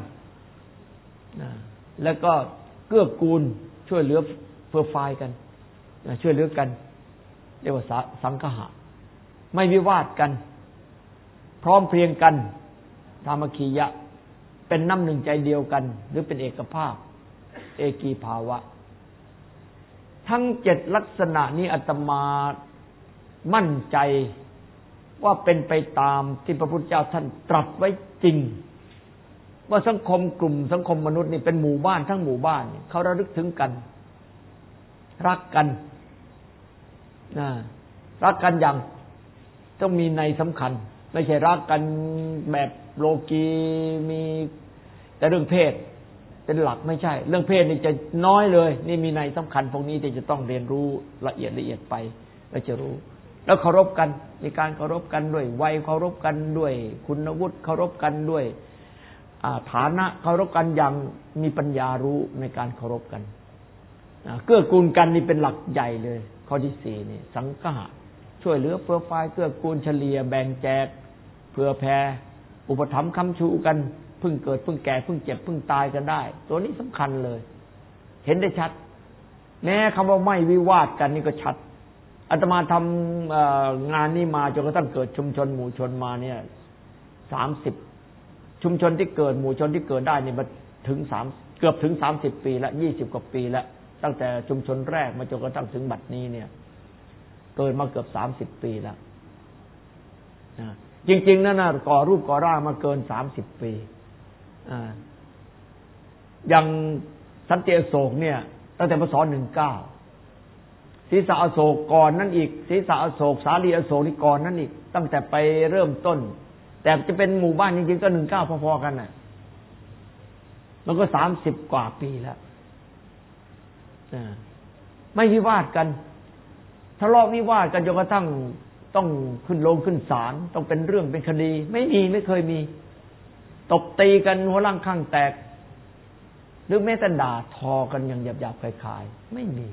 แล้วก็เกื้อกูลช่วยเหลือเฟื่อฟายกันช่วยเหลือกันเรียกว่าสังคหะไม่วิวาทกันพร้อมเพรียงกันธรรมคียะเป็นน้ำหนึ่งใจเดียวกันหรือเป็นเอกภาพเอกีภาวะทั้งเจ็ดลักษณะนี้อาตมามั่นใจว่าเป็นไปตามที่พระพุทธเจ้าท่านตรัสไว้จริงว่าสังคมกลุ่มสังคมมนุษย์นี่เป็นหมู่บ้านทั้งหมู่บ้านเขาระลึกถึงกันรักกันนะรักกันอย่างต้องมีในสำคัญไม่ใช่รักกันแบบโลกีมีแต่เรื่องเพศเป็นหลักไม่ใช่เรื่องเพศนี่จะน้อยเลยนี่มีในสำคัญพวกนี้ที่จะต้องเรียนรู้ละเอียดละเอียดไปแล้วจะรู้แล้วเคารพกันมีการเคารพกันด้วยวัยเคารพกันด้วยคุณวุฒิเคารพกันด้วยฐานะเคารพกันอย่างมีปัญญารู้ในการเคารพกันเกื้อกูลกันนี่เป็นหลักใหญ่เลยข้อที่สี่นี่สังฆะช่วยเหลือเฟื้อฟายเกื้อกูลเฉลี่ยแบ่งแจกเผื่อแผ่อุปถัมภ์ค้ำชูกันเพิ่งเกิดเพิ่งแก่เพิ่งเจ็บเพิ่งตายกันได้ตัวนี้สำคัญเลยเห็นได้ชัดแม้คำว่าไม่วิวาทกันนี่ก็ชัดอาตมาทำงานนี้มาจนกระทั่งเกิดชุมชนหมู่ชนมาเนี่ยสามสิบชุมชนที่เกิดหมู่ชนที่เกิดได้นี่มาถึงสามเกือบถึงสามสิบปีแล้วยี่สิบกว่าปีแล้วตั้งแต่ชุมชนแรกมาจนกระทั่งถึงบัดนี้เนี่ยเกิดมาเกือบสามสิบปีแล้วจริงๆนั่นน่ะก่อรูปก่อร่างมาเกินสามสิบปีอย่างสันติอโศกเนี่ยตั้งแต่พศหนึ่งเก้าศรีษะอโศกก่อนนั่นอีกศรีษะอโศกสาลีอโศกนี่ก่อนนั่นอีกตั้งแต่ไปเริ่มต้นแต่จะเป็นหมู่บ้านจริงๆก็หนึ่งเก้าพอๆกันน่ะมันก็สามสิบกว่าปีแล้วไม่วิวาทกันทะเลาะวิวาทกันจนกระทั่งต้องขึ้นลงขึ้นศาลต้องเป็นเรื่องเป็นคดีไม่มีไม่เคยมีตบตีกันหัวร่างข้างแตกหรือแม้แต่ด่าทอกันอย่างหยาบๆคลายๆไม่มี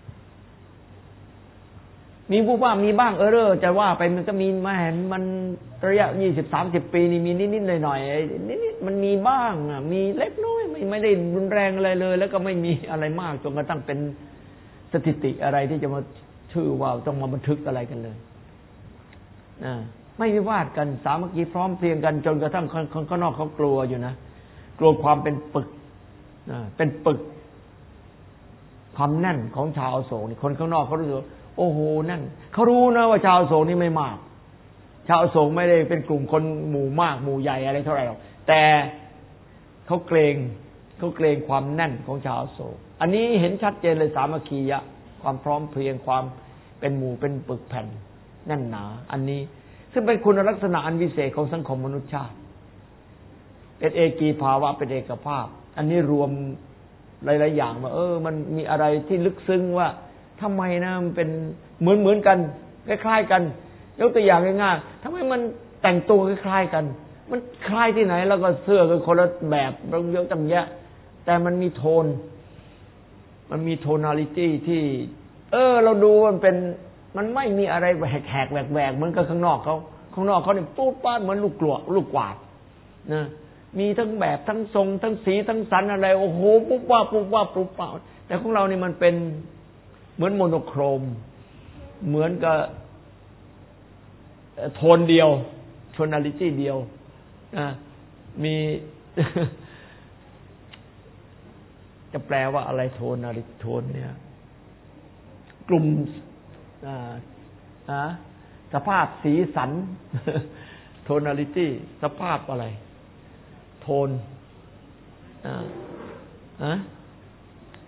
มีผู้ว่ามีบ้างเออเรอจะว่าไปมันก็มีมาเห็นมันระยะยี่สิบสามสิบปีนี่มีนิดๆหน่อยๆนิดๆมันมีบ้างอ่ะมีเล็กน้อยไม่ไม่ได้รุนแรงอะไรเลยแล้วก็ไม่มีอะไรมากจนกระทั่งเป็นสถิติอะไรที่จะมาชื่อว่าต้องมาบันทึกอะไรกันเลยนะไม่วิวาทกันสามัคคีพร้อมเพรียงกันจนกระทั่งคนข้างนอกเขากลัวอยู่นะกลัวความเป็นปึกนะเป็นปึกความแน่นของชาวอโศกนี่คนข้างนอกเขารู้สึกโอ้โหนั่นเขารู้นะว่าชาวอโศกนี่ไม่มากชาวอโศกไม่ได้เป็นกลุ่มคนหมู่มากหมู่ใหญ่อะไรเท่าไหร่หรอกแต่เขาเกรงเขาเกรงความแน่นของชาวอโศกอันนี้เห็นชัดเจนเลยสามัคคียะความพร้อมเพรียงความเป็นหมู่เป็นปึกแผ่นแน่นหนาอันนี้ซึ่งเป็นคุณลักษณะอันวิเศษของสังคมมนุษยชาติเป็นเอกีภาวะเป็นเอกภาพอันนี้รวมหลายๆอย่างว่าเออมันมีอะไรที่ลึกซึ้งว่าทำไมนะมันเป็นเหมือนเหมือนกันคล้ายๆกันยกตัวอย่างง่ายๆทำไมมันแต่งตัวคล้ายๆกันมันคล้ายที่ไหนแล้วก็เสื้อก็คนละแบบเยอะจังแยะแต่มันมีโทนมันมีโทนาลิตี้ที่เออเราดูมันเป็นมันไม่มีอะไรแหกๆแหวกๆเหมือนกับข้างนอกเขาข้างนอกเขาเนี่ยปู๊ดป้าดเหมือนลูกกลัวลูกกวาดนะมีทั้งแบบทั้งทรงทั้งสีทั้งสันอะไรโอ้โหปุ๊บว่าปุ๊บว่าปุ๊บเปล่าแต่ของเรานี่มันเป็นเหมือนโมโนโครมเหมือนกับโทนเดียวโทนาลิตี้เดียวนะมี จะแปลว่าอะไรโทนนาลิโทนเนี่ยกลุ่มสภาพสีสัน โทนาลิตี้สภาพอะไรโทนอะ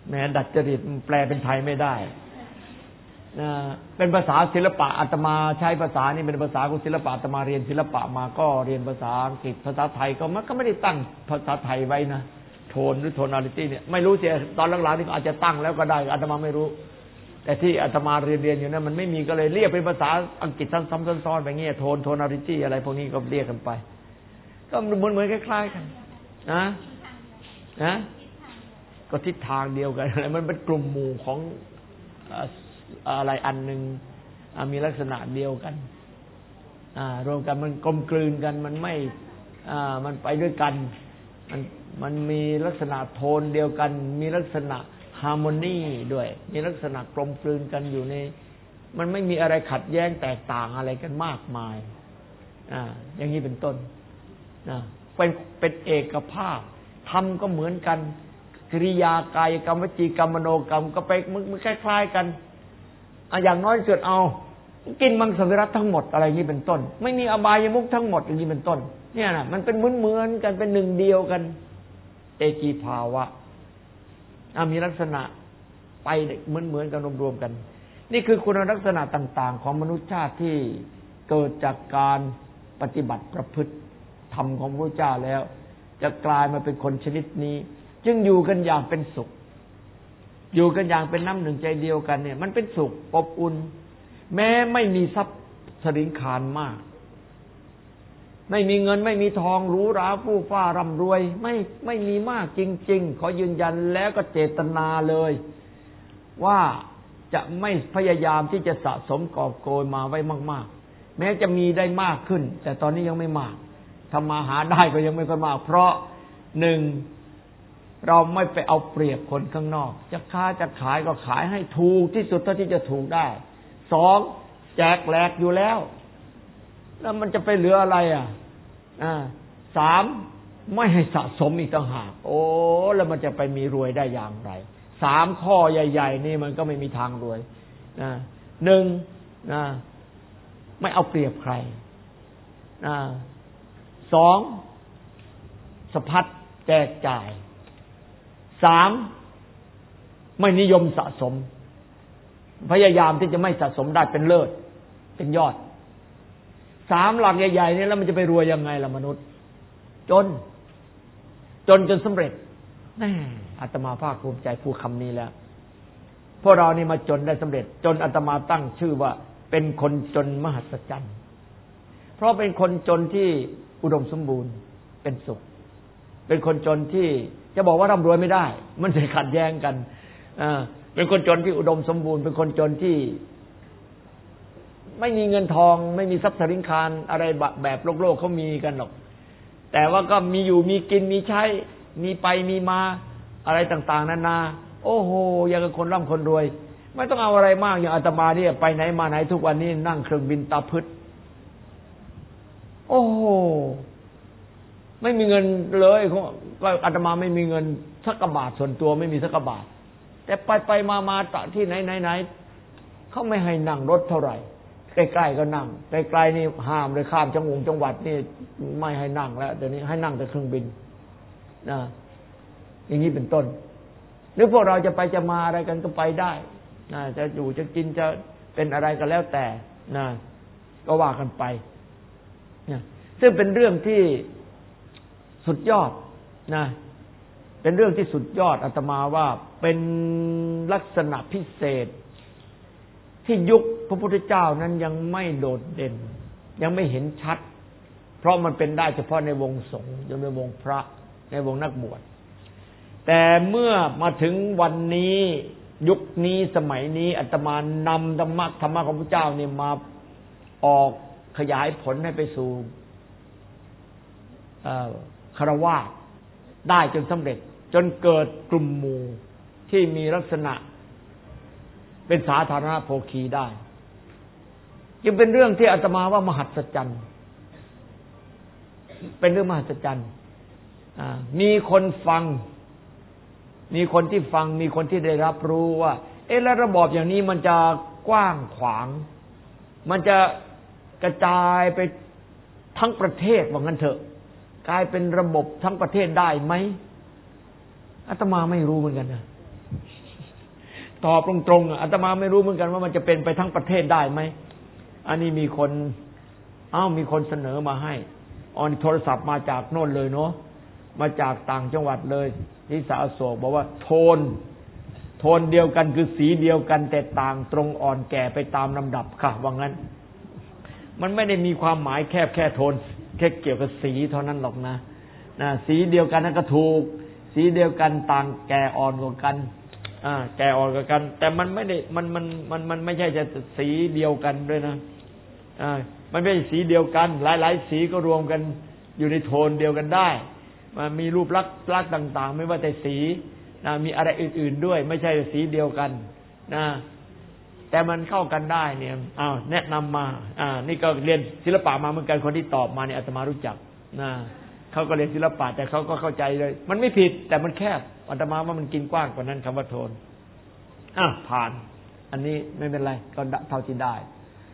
แม้ดัดจริตแปลเป็นไทยไม่ได้นะเป็นภาษาศิลปะอาตมาใช้ภาษานี่เป็นภาษาของศิลปะอาตมาเรียนศิลปะมาก็เรียนภาษาอังกฤษภาษาไทยก็มันก็ไม่ได้ตั้งภาษาไทยไว้นะโทนหรือโทนาลิตี้เนี่ยไม่รู้เสียตอนหลังๆนี่อาจจะตั้งแล้วก็ได้อาตมาไม่รู้แต่ที่อาตมาเรียนเรียนอยู่นั้นมันไม่มีก็เลยเรียกเป็นภาษาอังกฤษซ้ำๆซ้อนๆไปเงี้ยโทนโทนาลิตี้อะไรพวกนี้ก็เรียกกันไปก็เหมือนเหมือนคล้ายๆกันนะนะก็ทิศทางเดียวกันมันเป็นกลุ่มหมู่ของอะไรอันหนึ่งมีลักษณะเดียวกันรวมกันมันกลมกลืนกันมันไม่มันไปด้วยกันมันมันมีลักษณะโทนเดียวกันมีลักษณะฮาร์โมนีด้วยมีลักษณะกลมกลืนกันอยู่ในมันไม่มีอะไรขัดแย้งแตกต่างอะไรกันมากมายอ่าอย่างนี้เป็นต้นนะเป็นเป็นเอกภาพทำก็เหมือนกันกิริยากายกรรมวจีกรรมมโนกรรมก็ไปมันคล้ายๆกันอ่ะอย่างน้อยสุดเอากินมังสวิรัติทั้งหมดอะไรอย่างนี้เป็นต้นไม่มีอบายมุขทั้งหมดอย่างนี้เป็นต้นเนี่ยนะมันเป็นเหมือนๆกันเป็นหนึ่งเดียวกันเอกีภาวะมีลักษณะไปเหมือนๆกันรวมๆกันนี่คือคุณลักษณะต่างๆของมนุษยชาติที่เกิดจากการปฏิบัติประพฤติธรรมของพระเจ้าแล้วจะกลายมาเป็นคนชนิดนี้จึงอยู่กันอย่างเป็นสุขอยู่กันอย่างเป็นน้ำหนึ่งใจเดียวกันเนี่ยมันเป็นสุขอบอุ่นแม้ไม่มีทรัพย์สินคานมากไม่มีเงินไม่มีทองหรูหราฟู่ฟ้าร่ำรวยไม่ไม่มีมากจริงๆขอยืนยันแล้วก็เจตนาเลยว่าจะไม่พยายามที่จะสะสมกอบโกยมาไว้มากๆแม้จะมีได้มากขึ้นแต่ตอนนี้ยังไม่มากทำมาหาได้ก็ยังไม่ค่อยมากเพราะหนึ่งเราไม่ไปเอาเปรียบคนข้างนอกจะค้าจะขายก็ขายให้ถูกที่สุดเท่าที่จะถูกได้สองแจกแหลกอยู่แล้วแล้วมันจะไปเหลืออะไรอ่ะอ่าสามไม่ให้สะสมอีกต่างหากโอ้แล้วมันจะไปมีรวยได้อย่างไรสามข้อใหญ่ๆนี่มันก็ไม่มีทางรวยนะหนึ่งนะไม่เอาเปรียบใครนะสองสะพัดแจกจ่ายสามไม่นิยมสะสมพยายามที่จะไม่สะสมได้เป็นเลิศเป็นยอดสามหลักใหญ่ๆนี่แล้วมันจะไปรวยยังไงล่ะมนุษย์จนจนจนสำเร็จแน่อาตมาภาคภูมิใจพูดคำนี้แล้วพวกเรานี่มาจนได้สำเร็จจนอาตมาตั้งชื่อว่าเป็นคนจนมหัศจรรย์เพราะเป็นคนจนที่อุดมสมบูรณ์เป็นสุขเป็นคนจนที่จะบอกว่าร่ำรวยไม่ได้มันจะขัดแย้งกันอ่าเป็นคนจนที่อุดมสมบูรณ์เป็นคนจนที่ไม่มีเงินทองไม่มีทรัพย์สินคารอะไรแบบโลกโลกเขามีกันหรอกแต่ว่าก็มีอยู่มีกินมีใช้มีไปมีมาอะไรต่างๆนานาโอ้โหอย่างกับคนร่ำคนรวยไม่ต้องเอาอะไรมากอย่างอาตมาเนี่ยไปไหนมาไหนทุกวันนี้นั่งเครื่องบินตาพึดโอ้โหไม่มีเงินเลยก็อาตมาไม่มีเงินสักกระบาทส่วนตัวไม่มีสักกระบาทแต่ไปไปมามาที่ไหนไหนไหนเขาไม่ให้นั่งรถเท่าไหร่ใกล้ๆก็นั่งไกลๆนี่ห้ามเลยข้ามจังหวัดจังหวัดนี่ไม่ให้นั่งแล้วเดี๋ยวนี้ให้นั่งแต่เครื่องบินนะอย่างนี้เป็นต้นหรือพวกเราจะไปจะมาอะไรกันก็ไปได้นะจะอยู่จะกินจะเป็นอะไรก็แล้วแต่นะก็ว่ากันไปนะซึ่งเป็นเรื่องที่สุดยอดนะเป็นเรื่องที่สุดยอดอาตมาว่าเป็นลักษณะพิเศษที่ยุคพระพุทธเจ้านั้นยังไม่โดดเด่นยังไม่เห็นชัดเพราะมันเป็นได้เฉพาะในวงสงฆ์ในวงพระในวงนักบวชแต่เมื่อมาถึงวันนี้ยุคนี้สมัยนี้อาตมานำธรรมะธรรมะของพระเจ้านี่มาออกขยายผลให้ไปสู่คฤหัสถ์ได้จนสำเร็จจนเกิดกลุ่มหมู่ที่มีลักษณะเป็นสาธารณโภคีได้จึงเป็นเรื่องที่อาตมาว่ามหัศจรรย์เป็นเรื่องมหัศจรรย์มีคนฟังมีคนที่ฟังมีคนที่ได้รับรู้ว่าเอ๊ะแล้วระบอบอย่างนี้มันจะกว้างขวางมันจะกระจายไปทั้งประเทศว่างั้นเถอะกลายเป็นระบบทั้งประเทศได้ไหมอาตมาไม่รู้เหมือนกันนะตอบตรงๆอาตมาไม่รู้เหมือนกันว่ามันจะเป็นไปทั้งประเทศได้ไหมอันนี้มีคนอ้าวมีคนเสนอมาให้ออนโทรศัพท์มาจากโน่นเลยเนาะมาจากต่างจังหวัดเลยที่สาโศกบอกว่าโทนโทนเดียวกันคือสีเดียวกันแต่ต่างตรงอ่อนแก่ไปตามลำดับค่ะว่างั้นมันไม่ได้มีความหมายแค่แค่โทนแค่เกี่ยวกับสีเท่านั้นหรอกนะนะสีเดียวกันนั่นก็ถูกสีเดียวกันต่างแก่อ่อนกว่ากันอ่าแก่อ่อนกว่ากันแต่มันไม่ได้มันมันมันมันไม่ใช่จะสีเดียวกันด้วยนะอ่ามันไม่ใช่สีเดียวกันหลายๆสีก็รวมกันอยู่ในโทนเดียวกันได้มันมีรูปลักษณ์ลักษณ์ต่างๆไม่ว่าแต่สีนะมีอะไรอื่นๆด้วยไม่ใช่สีเดียวกันนะแต่มันเข้ากันได้เนี่ยอ้าวแนะนำมาอ่านี่ก็เรียนศิลปะมาเหมือนกันคนที่ตอบมาเนี่ยอาตมารู้จักนะเขาก็เรียนศิลปะแต่เขาก็เข้าใจเลยมันไม่ผิดแต่มันแคบอาตมาว่ามันกินกว้างกว่านั้นคำว่าโทนอ่ะผ่านอันนี้ไม่เป็นไรก็เท่าที่ได้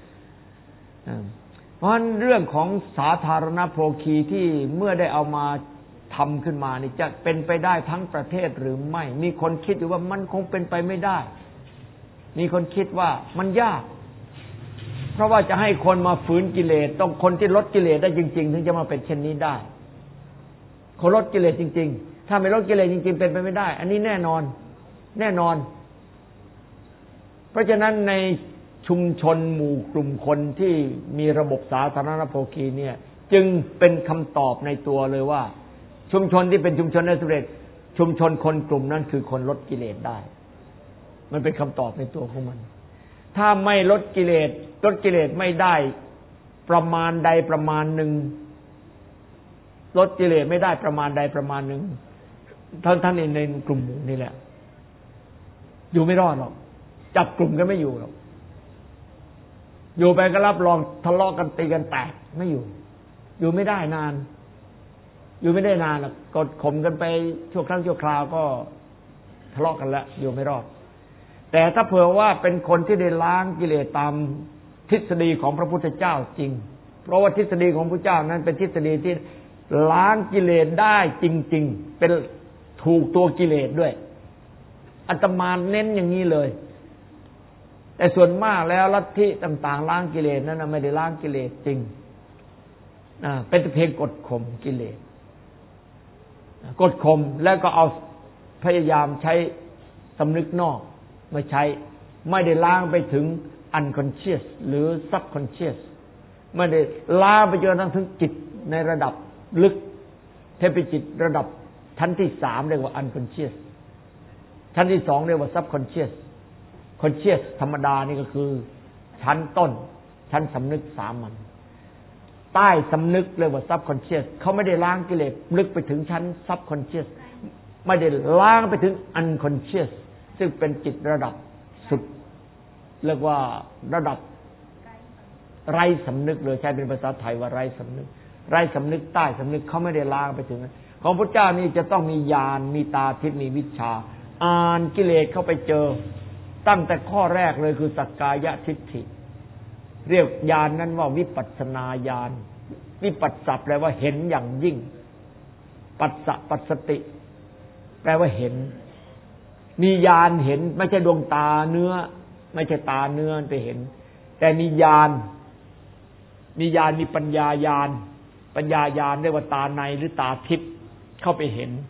เพราะฉะนั้นเรื่องของสาธารณโภคีที่เมื่อได้เอามาทำขึ้นมานี่จะเป็นไปได้ทั้งประเทศหรือไม่มีคนคิดอยู่ว่ามันคงเป็นไปไม่ได้มีคนคิดว่ามันยากเพราะว่าจะให้คนมาฝืนกิเลสต้องคนที่ลดกิเลสได้จริงๆถึงจะมาเป็นเช่นนี้ได้คนลดกิเลสจริงๆถ้าไม่ลดกิเลสจริงๆเป็นไปไม่ได้อันนี้แน่นอนแน่นอนเพราะฉะนั้นในชุมชนหมู่กลุ่มคนที่มีระบบสาธารณโภคีเนี่ยจึงเป็นคำตอบในตัวเลยว่าชุมชนที่เป็นชุมชนได้สำเร็จชุมชนคนกลุ่มนั้นคือคนลดกิเลสได้มันเป็นคำตอบในตัวของมันถ้าไม่ลดกิเลสลดกิเลสไม่ได้ประมาณใดประมาณหนึ่งลดกิเลสไม่ได้ประมาณใดประมาณหนึ่งท่านท่านในกลุ่มนี่แหละอยู่ไม่รอดหรอกจับกลุ่มกันไม่อยู่หรอกอยู่ไปก็รับรองทะเลาะกันตีกันแตกไม่อยู่อยู่ไม่ได้นานอยู่ไม่ได้นานหรอกกดข่มกันไปชั่วครั้งชั่วคราวก็ทะเลาะกันแล้วอยู่ไม่รอดแต่ถ้าเผื่อว่าเป็นคนที่ได้ล้างกิเลสตามทฤษฎีของพระพุทธเจ้าจริงเพราะว่าทฤษฎีของพระเจ้านั้นเป็นทฤษฎีที่ล้างกิเลสได้จริงๆเป็นถูกตัวกิเลสด้วยอาตมาเน้นอย่างนี้เลยแต่ส่วนมากแล้วลัทธิต่างๆล้างกิเลสนั้นไม่ได้ล้างกิเลสจริงเป็นแต่เพียงกดข่มกิเลสกดข่มแล้วก็เอาพยายามใช้สำนึกนอกไม่ใช้ไม่ได้ล้างไปถึง unconscious หรือ subconscious ไม่ได้ล้างไปจนทั้งถึงจิตในระดับลึกเทพจิตระดับชั้นที่สามเรียกว่า unconscious ชั้นที่สองเรียกว่า subconscious conscious ธรรมดานี่ก็คือชั้นต้นชั้นสำนึกสามัญใต้สำนึกเรียกว่า subconscious เขาไม่ได้ล้างกิเลสลึกไปถึงชั้น subconscious ไม่ได้ล้างไปถึง unconscious ซึ่งเป็นจิตระดับสุดเรียกว่าระดับไร้สำนึกเลยใช้เป็นภาษาไทยว่าไร้สำนึกไร้สำนึกใต้สำนึกเขาไม่ได้ล้างไปถึงของพระเจ้านี่จะต้องมีญาณมีตาทิพย์มีวิชาอ่านกิเลสเข้าไปเจอตั้งแต่ข้อแรกเลยคือสักกายทิฏฐิเรียกญาณ น, นั้นว่าวิปัสสนาญาณวิปัสสะแปลว่าเห็นอย่างยิ่งปัสสะปัสสติแปลว่าเห็นมีญาณเห็นไม่ใช่ดวงตาเนื้อไม่ใช่ตาเนื้อไปเห็นแต่มีญาณมีญาณมีปัญญาญาณปัญญาญาณเรียกว่าตาในหรือตาทิพย์เข้าไปเห็น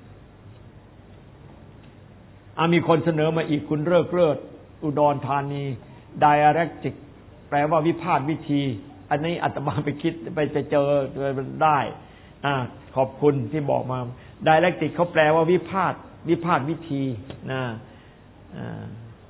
อ่ะมีคนเสนอมาอีกคุณเลิกเลิศอุดรธานี dialectic แปลว่าวิพากษ์วิธีอันนี้อาตมาไปคิดไปจะเจอได้อ่าขอบคุณที่บอกมา dialectic เขาแปลว่าวิพากษ์วิพากษ์วิธีนะอ่า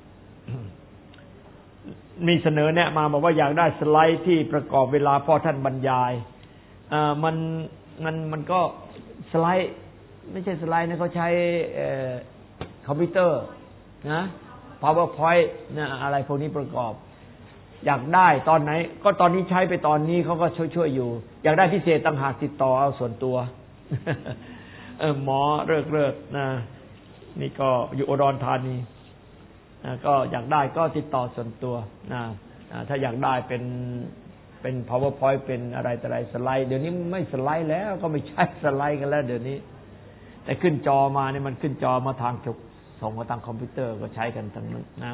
มีเสนอแนะมาบอกว่าอยากได้สไลด์ที่ประกอบเวลาพ่อท่านบรรยายอ่ามันมันมันก็สไลด์ไม่ใช่สไลด์นะเขาใช้เอ่อคอมพิวเตอร์นะ PowerPoint นะอะไรพวกนี้ประกอบอยากได้ตอนไหนก็ตอนนี้ใช้ไปตอนนี้เขาก็ช่วยๆอยู่อยากได้พิเศษต่างหากติดต่อเอาส่วนตัว เออหมอเลิกเลิกนะนี่ก็อยู่อุดรธานีนะก็อยากได้ก็ติดต่อส่วนตัวนะถ้าอยากได้เป็นเป็น PowerPoint เป็นอะไรแต่อะไรสไลด์เดี๋ยวนี้ไม่สไลด์แล้วก็ไม่ใช่สไลด์กันแล้วเดี๋ยวนี้แต่ขึ้นจอมาเนี่ยมันขึ้นจอมาทางจุกส่งมาทางคอมพิวเตอร์ก็ใช้กันทั้งนั้นนะ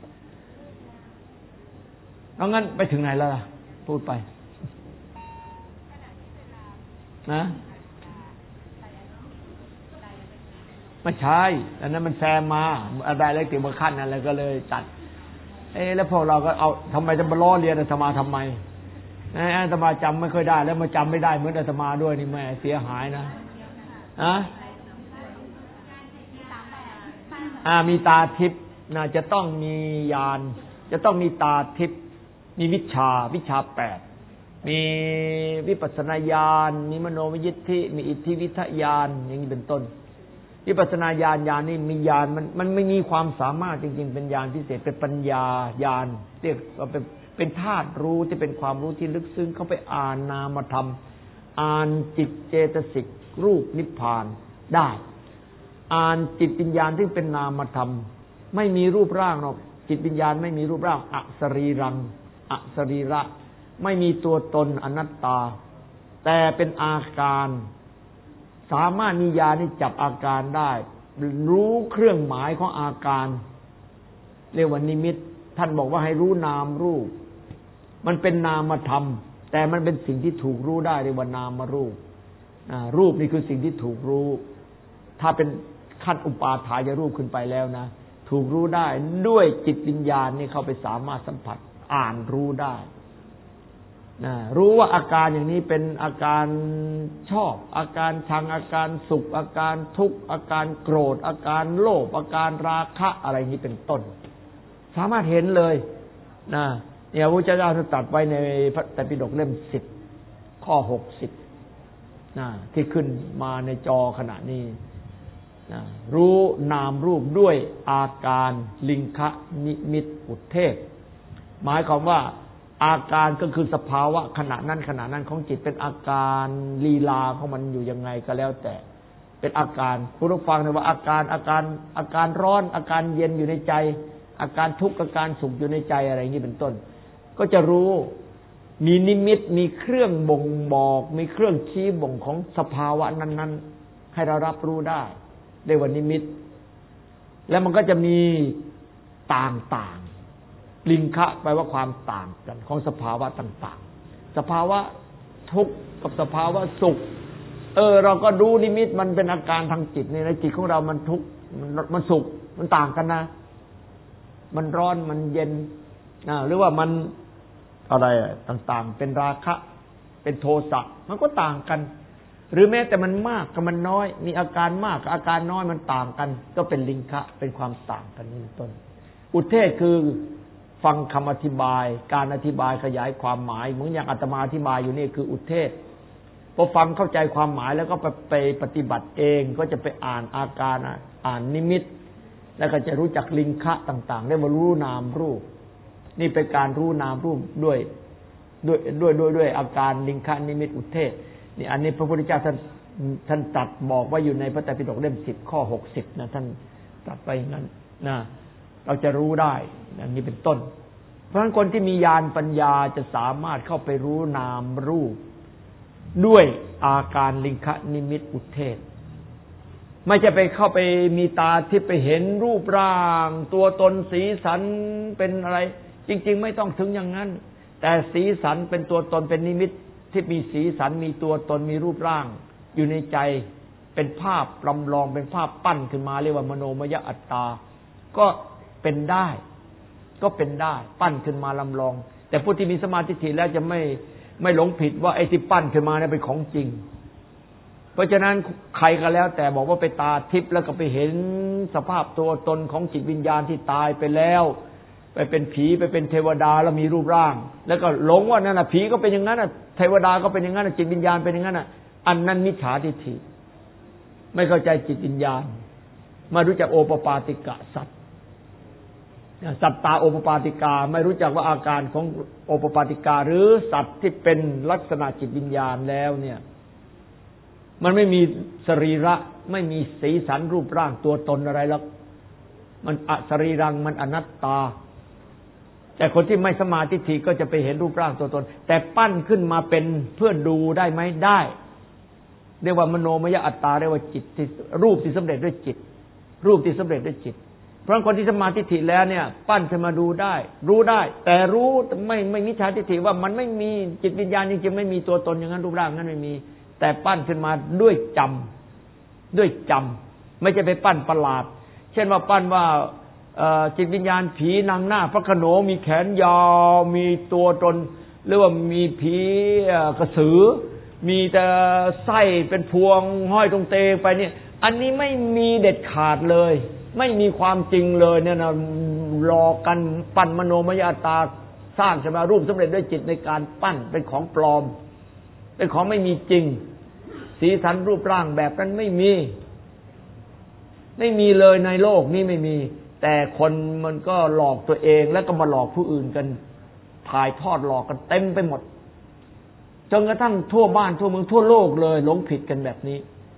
แล้วงั้นไปถึงไหนแล้วล่ะพูดไปนะไม่ใช่อันนั้นมันแซมมาอะไรเล็กติมาขั้นอะไรก็เลยตัดเอ๊ะแล้วพวกเราก็เอาทำไมจะมาล้อเลียนอาตมาทำไมอาตมาจำไม่ค่อยได้แล้วมาจำไม่ได้เหมือนอาตมาด้วยนี่แม่เสียหายนะอะอ่ามีตาทิพย์น่าจะต้องมีญาณจะต้องมีตาทิพย์มีวิชาวิชาแปดมีวิปัสสนาญาณมีมโนวิยิทธิมีอิทธิวิทยานอย่างนี้เป็นต้นวิปัสสนาญาณญาณนี่มีญาณมันมันไม่มีความสามารถจริงๆเป็นญาณพิเศษเป็นปัญญาญาณเรียกว่าเป็นเป็นธาตุรู้ที่เป็นความรู้ที่ลึกซึ้งเข้าไปอ่านนามธรรมอ่านจิตเจตสิกรูปนิพพานได้อ่านจิตวิญญาณที่เป็นนามธรรมไม่มีรูปร่างหรอกจิตวิญญาณไม่มีรูปร่างอสรีรังอสรีระไม่มีตัวตนอนัตตาแต่เป็นอาการสามารถมีญาณที่จับอาการได้รู้เครื่องหมายของอาการเรียกว่านิมิตท่านบอกว่าให้รู้นามรูปมันเป็นนามธรรมแต่มันเป็นสิ่งที่ถูกรู้ได้เรียกว่านามรูปรูปนี่คือสิ่งที่ถูกรู้ถ้าเป็นขั้นอุปาทายรูปขึ้นไปแล้วนะถูกรู้ได้ด้วยจิตวิญญาณนี่เข้าไปสามารถสัมผัสอ่านรู้ได้นะรู้ว่าอาการอย่างนี้เป็นอาการชอบอาการชังอาการสุขอาการทุกข์อาการโกรธอาการโลภอาการราคะอะไรนี้เป็นต้นสามารถเห็นเลยนะเนี่ยพระพุทธเจ้าตรัสไว้ในพระไตรปิฎกเล่มสิบข้อหกสิบนะที่ขึ้นมาในจอขณะนี้นะรู้นามรูปด้วยอาการลิงคะนิมิตอุทเทศหมายความว่าอาการก็คือสภาวะขณะนั้นขณะนั้นของจิตเป็นอาการลีลาของมันอยู่ยังไงก็แล้วแต่เป็นอาการคุณผู้ฟังนะว่าอาการอาการอาการร้อนอาการเย็นอยู่ในใจอาการทุกข์อาการสุขอยู่ในใจอะไรอย่างนี้เป็นต้นก็จะรู้มีนิมิตมีเครื่องบ่งบอกมีเครื่องชี้บ่งของสภาวะนั้นๆให้เรารับรู้ได้เรียกว่านิมิตแล้วมันก็จะมีต่างๆลิงคะแปลว่าความต่างกันของสภาวะต่างๆสภาวะทุกข์กับสภาวะสุขเออเราก็ดูนิมิตมันเป็นอาการทางจิตในจิตของเรามันทุกข์มันมันสุขมันต่างกันนะมันร้อนมันเย็นนะหรือว่ามันอะไรต่างๆเป็นราคะเป็นโทสะมันก็ต่างกันหรือแม้แต่มันมากกับมันน้อยมีอาการมากกับอาการน้อยมันต่างกันก็เป็นลิงคะเป็นความต่างกันนี่ต้นอุเทศคือฟังคำอธิบายการอธิบายขยายความหมายเหมือนอย่างอาตมาอธิบายอยู่นี่คืออุเทศพอฟังเข้าใจความหมายแล้วก็ไปไปปฏิบัติเองก็จะไปอ่านอาการอ่านนิมิตแล้วก็จะรู้จักลิงคะต่างๆได้มารู้นามรูปนี่เป็นการรู้นามรูปด้วยด้วยด้วยด้วยด้วยอาการลิงคะนิมิตอุเทศนี่อันนี้พระพุทธเจ้าท่านท่านตรัสบอกว่าอยู่ในพระไตรปิฎกเล่มสิบข้อหกสิบนะท่านตรัสไปอย่างนั้นนะเราจะรู้ได้อันนี้เป็นต้นเพราะฉะนั้นคนที่มีญาณปัญญาจะสามารถเข้าไปรู้นามรูปด้วยอาการลิงคะนิมิตอุเทศไม่จะไปเข้าไปมีตาที่ไปเห็นรูปร่างตัวตนสีสันเป็นอะไรจริงๆไม่ต้องถึงอย่างนั้นแต่สีสันเป็นตัวตนเป็นนิมิตที่มีสีสันมีตัวตนมีรูปร่างอยู่ในใจเป็นภาพลำลองเป็นภาพปั้นขึ้นมาเรียกว่ามโนมยอัตตาก็เป็นได้ก็เป็นได้ปั้นขึ้นมาลำลองแต่ผู้ที่มีสมาธิถี่แล้วจะไม่ไม่หลงผิดว่าไอ้ที่ปั้นขึ้นมาเนี่ยเป็นของจริงเพราะฉะนั้นใครก็แล้วแต่บอกว่าไปตาทิพย์แล้วก็ไปเห็นสภาพตัวตนของจิตวิญญาณที่ตายไปแล้วไปเป็นผีไปเป็นเทวดาแล้วมีรูปร่างแล้วก็หลงว่านั่นน่ะผีก็เป็นอย่างนั้นน่ะเทวดาก็เป็นอย่างนั้นน่ะจิตวิญญาณเป็นอย่างนั้นน่ะอันนั้นมิจฉาทิฏฐิไม่เข้าใจจิตวิญญาณไม่รู้จักโอปปาติกะสัตว์สัตตาโอปปาติกาไม่รู้จักว่าอาการของโอปปาติกาหรือสัตว์ที่เป็นลักษณะจิตวิญญาณแล้วเนี่ยมันไม่มีสรีระไม่มีสีสันรูปร่างตัวตนอะไรหรอกมันอสรีรังมันอนัตตาแต่คนที่ไม่สมาธิถี่ก็จะไปเห็นรูปร่างตัวตนแต่ปั้นขึ้นมาเป็นเพื่อดูได้ไหมได้เรียกว่ามโนมยอัตตาเรียกว่าจิตที่รูปที่สำเร็จด้วยจิตรูปที่สำเร็จด้วยจิตเพราะคนที่สมาธิถิแล้วเนี่ยปั้นขึ้นมาดูได้รู้ได้แต่รู้ไม่ไม่มิจฉาทิฏฐิว่ามันไม่มีจิตวิญญาณจริงๆไม่มีตัวตนอย่างนั้นรูปร่างนั้นไม่มีแต่ปั้นขึ้นมาด้วยจำด้วยจำไม่ใช่ไปปั้นประหลาดเช่นว่าปั้นว่าจิตวิญญาณผีนางหน้าพระโขนงมีแขนยาวมีตัวตนหรือว่ามีผีกระสือมีแต่ไส้เป็นพวงห้อยตรงเตงไปเนี่ยอันนี้ไม่มีเด็ดขาดเลยไม่มีความจริงเลยเนี่ยนะรอกันปั้นมโนมยตาสร้างขึ้นมารูปสำเร็จด้วยจิตในการปั้นเป็นของปลอมเป็นของไม่มีจริงสีสันรูปร่างแบบนั้นไม่มีไม่มีเลยในโลกนี้ไม่มีแต่คนมันก็หลอกตัวเองแล้วก็มาหลอกผู้อื่นกันถ่ายทอดหลอกกันเต็มไปหมดจนกระทั่งทั่วบ้านทั่วเมืองทั่วโลกเลยหลงผิดกันแบบนี้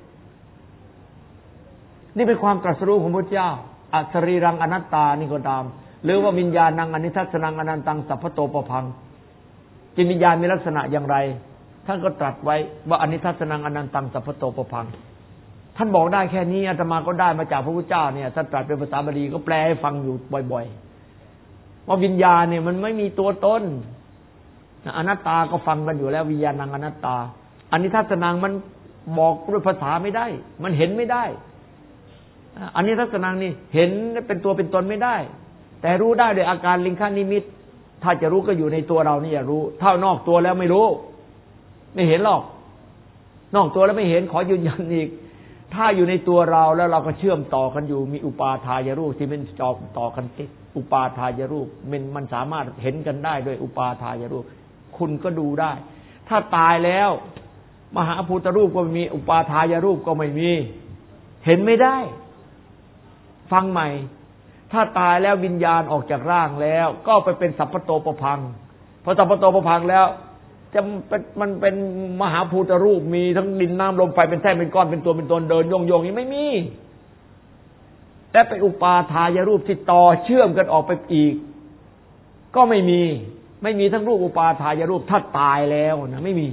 นี่เป็นความตรัสรู้ของพระเจ้าอสรีรังอนัตตานี่ก็ตามหรือว่าวิญญาณังอนิทัศนังอนันตังสัพพโตปพังจิตวิญญาณมีลักษณะอย่างไรท่านก็ตรัสไว้ว่าอนิทัศนังอนันตังสัพพโตปพังท่านบอกได้แค่นี้อาตมาก็ได้มาจากพระพุทธเจ้าเนี่ยท่านตรัสเป็นภาษาบาลีก็แปลให้ฟังอยู่บ่อยๆว่าวิญญาณเนี่ยมันไม่มีตัวตนอนัตตาก็ฟังกันอยู่แล้ววิญญาณังอนัตตาอนิทัศนังมันบอกด้วยภาษาไม่ได้มันเห็นไม่ได้อันนี้ลักษณะนี้เห็นเป็นตัวเป็นตนไม่ได้แต่รู้ได้โดยอาการลิงคานิมิตถ้าจะรู้ก็อยู่ในตัวเรานี่อย่ารู้ถ้านอกตัวแล้วไม่รู้ไม่เห็นหรอกนอกตัวแล้วไม่เห็นขอยืนยันอีกถ้าอยู่ในตัวเราแล้วเราก็เชื่อมต่อกันอยู่มีอุปาทายรูปที่เป็นจอกต่อกันติดอุปาทายรูปมันมันสามารถเห็นกันได้ด้วยอุปาทายรูปคุณก็ดูได้ถ้าตายแล้วมหาภูตรูปก็ไม่มีอุปาทายรูปก็ไม่มีเห็นไม่ได้ฟังใหม่ถ้าตายแล้ววิญญาณออกจากร่างแล้วก็ไปเป็นสัพพโตปพังพอสัพพโตปพังแล้วจะมันเป็นมหาภูตรูปมีทั้งดินน้ำลมไฟเป็นแท่งเป็นก้อนเป็นตัวเป็นตนเดินโยงๆนี้ไม่มีแต่เป็นอุปาทายรูปที่ต่อเชื่อมกันออกไปอีกก็ไม่มีไม่มีทั้งรูปอุปาทายรูปถ้าตายแล้วนะไม่มี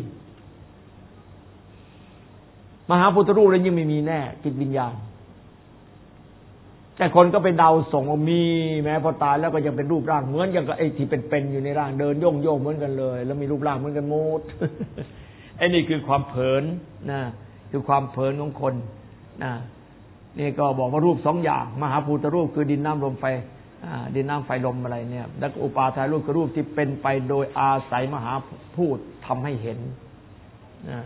มหาภูตรูปแล้วยังไม่มีแน่จิตวิญญาณแต่คนก็ไปเดาส่งว่ามีแม้พอตายแล้วก็ยังเป็นรูปร่างเหมือนอย่างกับไอ้ที่เป็นๆอยู่ในร่างเดินโยงๆเหมือนกันเลยแล้วมีรูปร่างเหมือนกันหมดไอ้นี่คือความเผลอนะคือความเผลอของคนนะนี่ก็บอกว่ารูปสองอย่างมหาภูตรูปคือดินน้ำลมไฟดินน้ำไฟลมอะไรเนี่ยแล้วก็อุปาทายรูปคือรูปที่เป็นไปโดยอาศัยมหาพูดทำให้เห็นนะ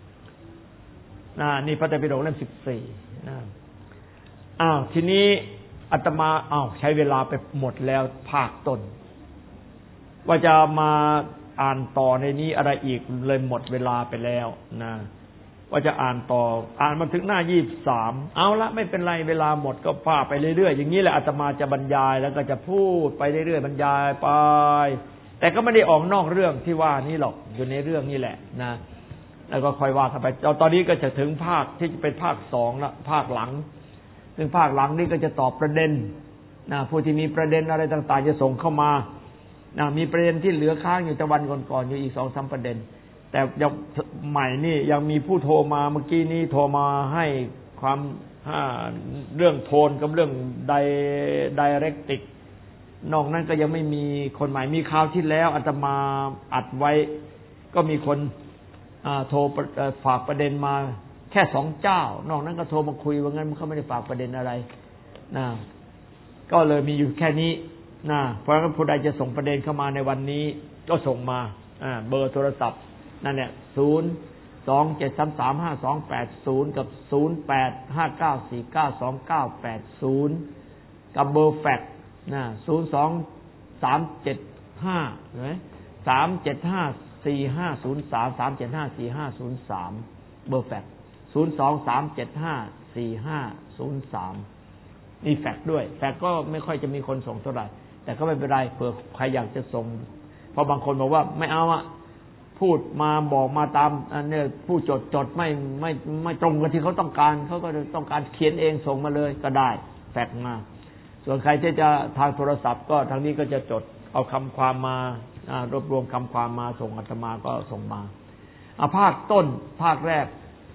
นี่พระไตรปิฎกเล่มสิบสี่นะอ้าวทีนี้อาตมาอ้าวใช้เวลาไปหมดแล้วภาคต้นว่าจะมาอ่านต่อในนี้อะไรอีกเลยหมดเวลาไปแล้วนะว่าจะอ่านต่ออ่านมาถึงหน้ายี่สิบสามเอาละไม่เป็นไรเวลาหมดก็ว่าไปเรื่อยๆอย่างนี้แหละอาตมาจะบรรยายแล้วก็จะพูดไปเรื่อยๆบรรยายไปแต่ก็ไม่ได้ออกนอกเรื่องที่ว่านี้หรอกอยู่ในเรื่องนี้แหละนะแล้วก็ค่อยว่ากันไปตอนนี้ก็จะถึงภาคที่จะเป็นภาคสองละภาคหลังซึ่งภาคหลังนี้ก็จะตอบประเด็นนะผู้ที่มีประเด็นอะไรต่างๆจะส่งเข้ามานะมีประเด็นที่เหลือค้างอยู่แต่วันก่อนๆอยู่อีก สองสาม ประเด็นแต่ยังใหม่นี่ยังมีผู้โทรมาเมื่อกี้นี้โทรมาให้ความเรื่องโทนกับเรื่องไดไดเรกติกนอกนั้นก็ยังไม่มีคนใหม่มีคราวที่แล้วอาตมาอัดไว้ก็มีคนโทรฝากประเด็นมาแค่สองเจ้านอกนั้นก็โทรมาคุยว่างั้นเขาไม่ได้ฝากประเด็นอะไรนะก็เลยมีอยู่แค่นี้นะเพราะฉะนั้นผู้ใดจะส่งประเด็นเข้ามาในวันนี้ก็ส่งมาอ่าเบอร์โทรศัพท์นั่นแหละศูนย์ สอง เจ็ด สาม สาม ห้า สอง แปด ศูนย์กับศูนย์ แปด ห้า เก้า สี่ เก้า สอง เก้า แปด ศูนย์กับเบอร์แฟกซ์นะศูนย์ สอง สาม เจ็ด ห้าเห็นมั้ยสาม เจ็ด ห้า สี่ ห้า ศูนย์ สาม สาม เจ็ด ห้า สี่ ห้า ศูนย์ สามเบอร์แฟกซ์ศูนย์ สอง สาม เจ็ด ห้า สี่ ห้า ศูนย์ สามมีแฟกซ์ด้วยแฟกซ์ก็ไม่ค่อยจะมีคนส่งเท่าไหร่แต่ก็ไม่เป็นไรเผื่อใครอยากจะส่งเพราะบางคนบอกว่าไม่เอาอะพูดมาบอกมาตามเนี่ยผู้จดจดไม่ไม่ไม่ตรงกับที่เขาต้องการเขาก็ต้องการเขียนเองส่งมาเลยก็ได้แฟกซ์มาส่วนใครที่จะทางโทรศัพท์ก็ทางนี้ก็จะจดเอาคำความมารวบรวมคำความมาส่งอาตมาก็ส่งมาเอาภาคต้นภาคแรก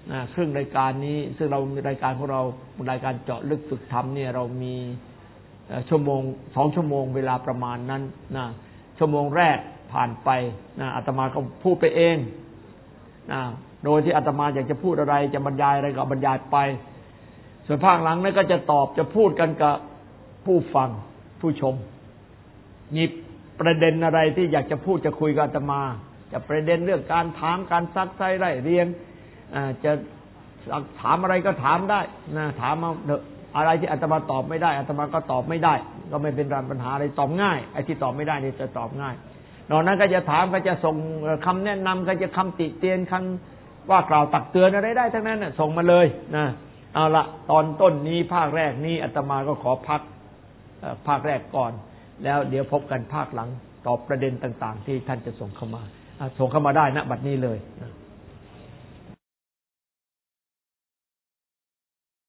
นะครึ่งรายการนี้ซึ่งเรารายการของเรารายการเจาะลึกฝึกธรรมเนี่ยเรามีชั่วโมงสองชั่วโมงเวลาประมาณนั้นนะชั่วโมงแรกผ่านไปนะอาตมาก็พูดไปเองนะโดยที่อาตมาอยากจะพูดอะไรจะบรรยายอะไรก็บรรยายไปส่วนภาคหลังนั้นก็จะตอบจะพูดกันกับผู้ฟังผู้ชมมีประเด็นอะไรที่อยากจะพูดจะคุยกับอาตมาจะประเด็นเรื่องการถามการซักไซไล่เรียงจะถามอะไรก็ถามได้นะถามมาอะไรที่อาตมาตอบไม่ได้อาตมาก็ตอบไม่ได้ก็ไม่เป็นปัญหาอะไรตอบง่ายไอ้ที่ตอบไม่ได้นี่จะตอบง่ายนอกนั้นก็จะถามก็จะส่งคำแนะนำก็จะคำติเตียนคำว่ากล่าวตักเตือนอะไรได้ทั้งนั้นน่ะส่งมาเลยนะเอาละตอนต้นนี้ภาคแรกนี้อาตมาก็ขอพักภาคแรกก่อนแล้วเดี๋ยวพบกันภาคหลังตอบประเด็นต่างๆที่ท่านจะส่งเข้ามาส่งเข้ามาได้ณบัดนี้เลยนะ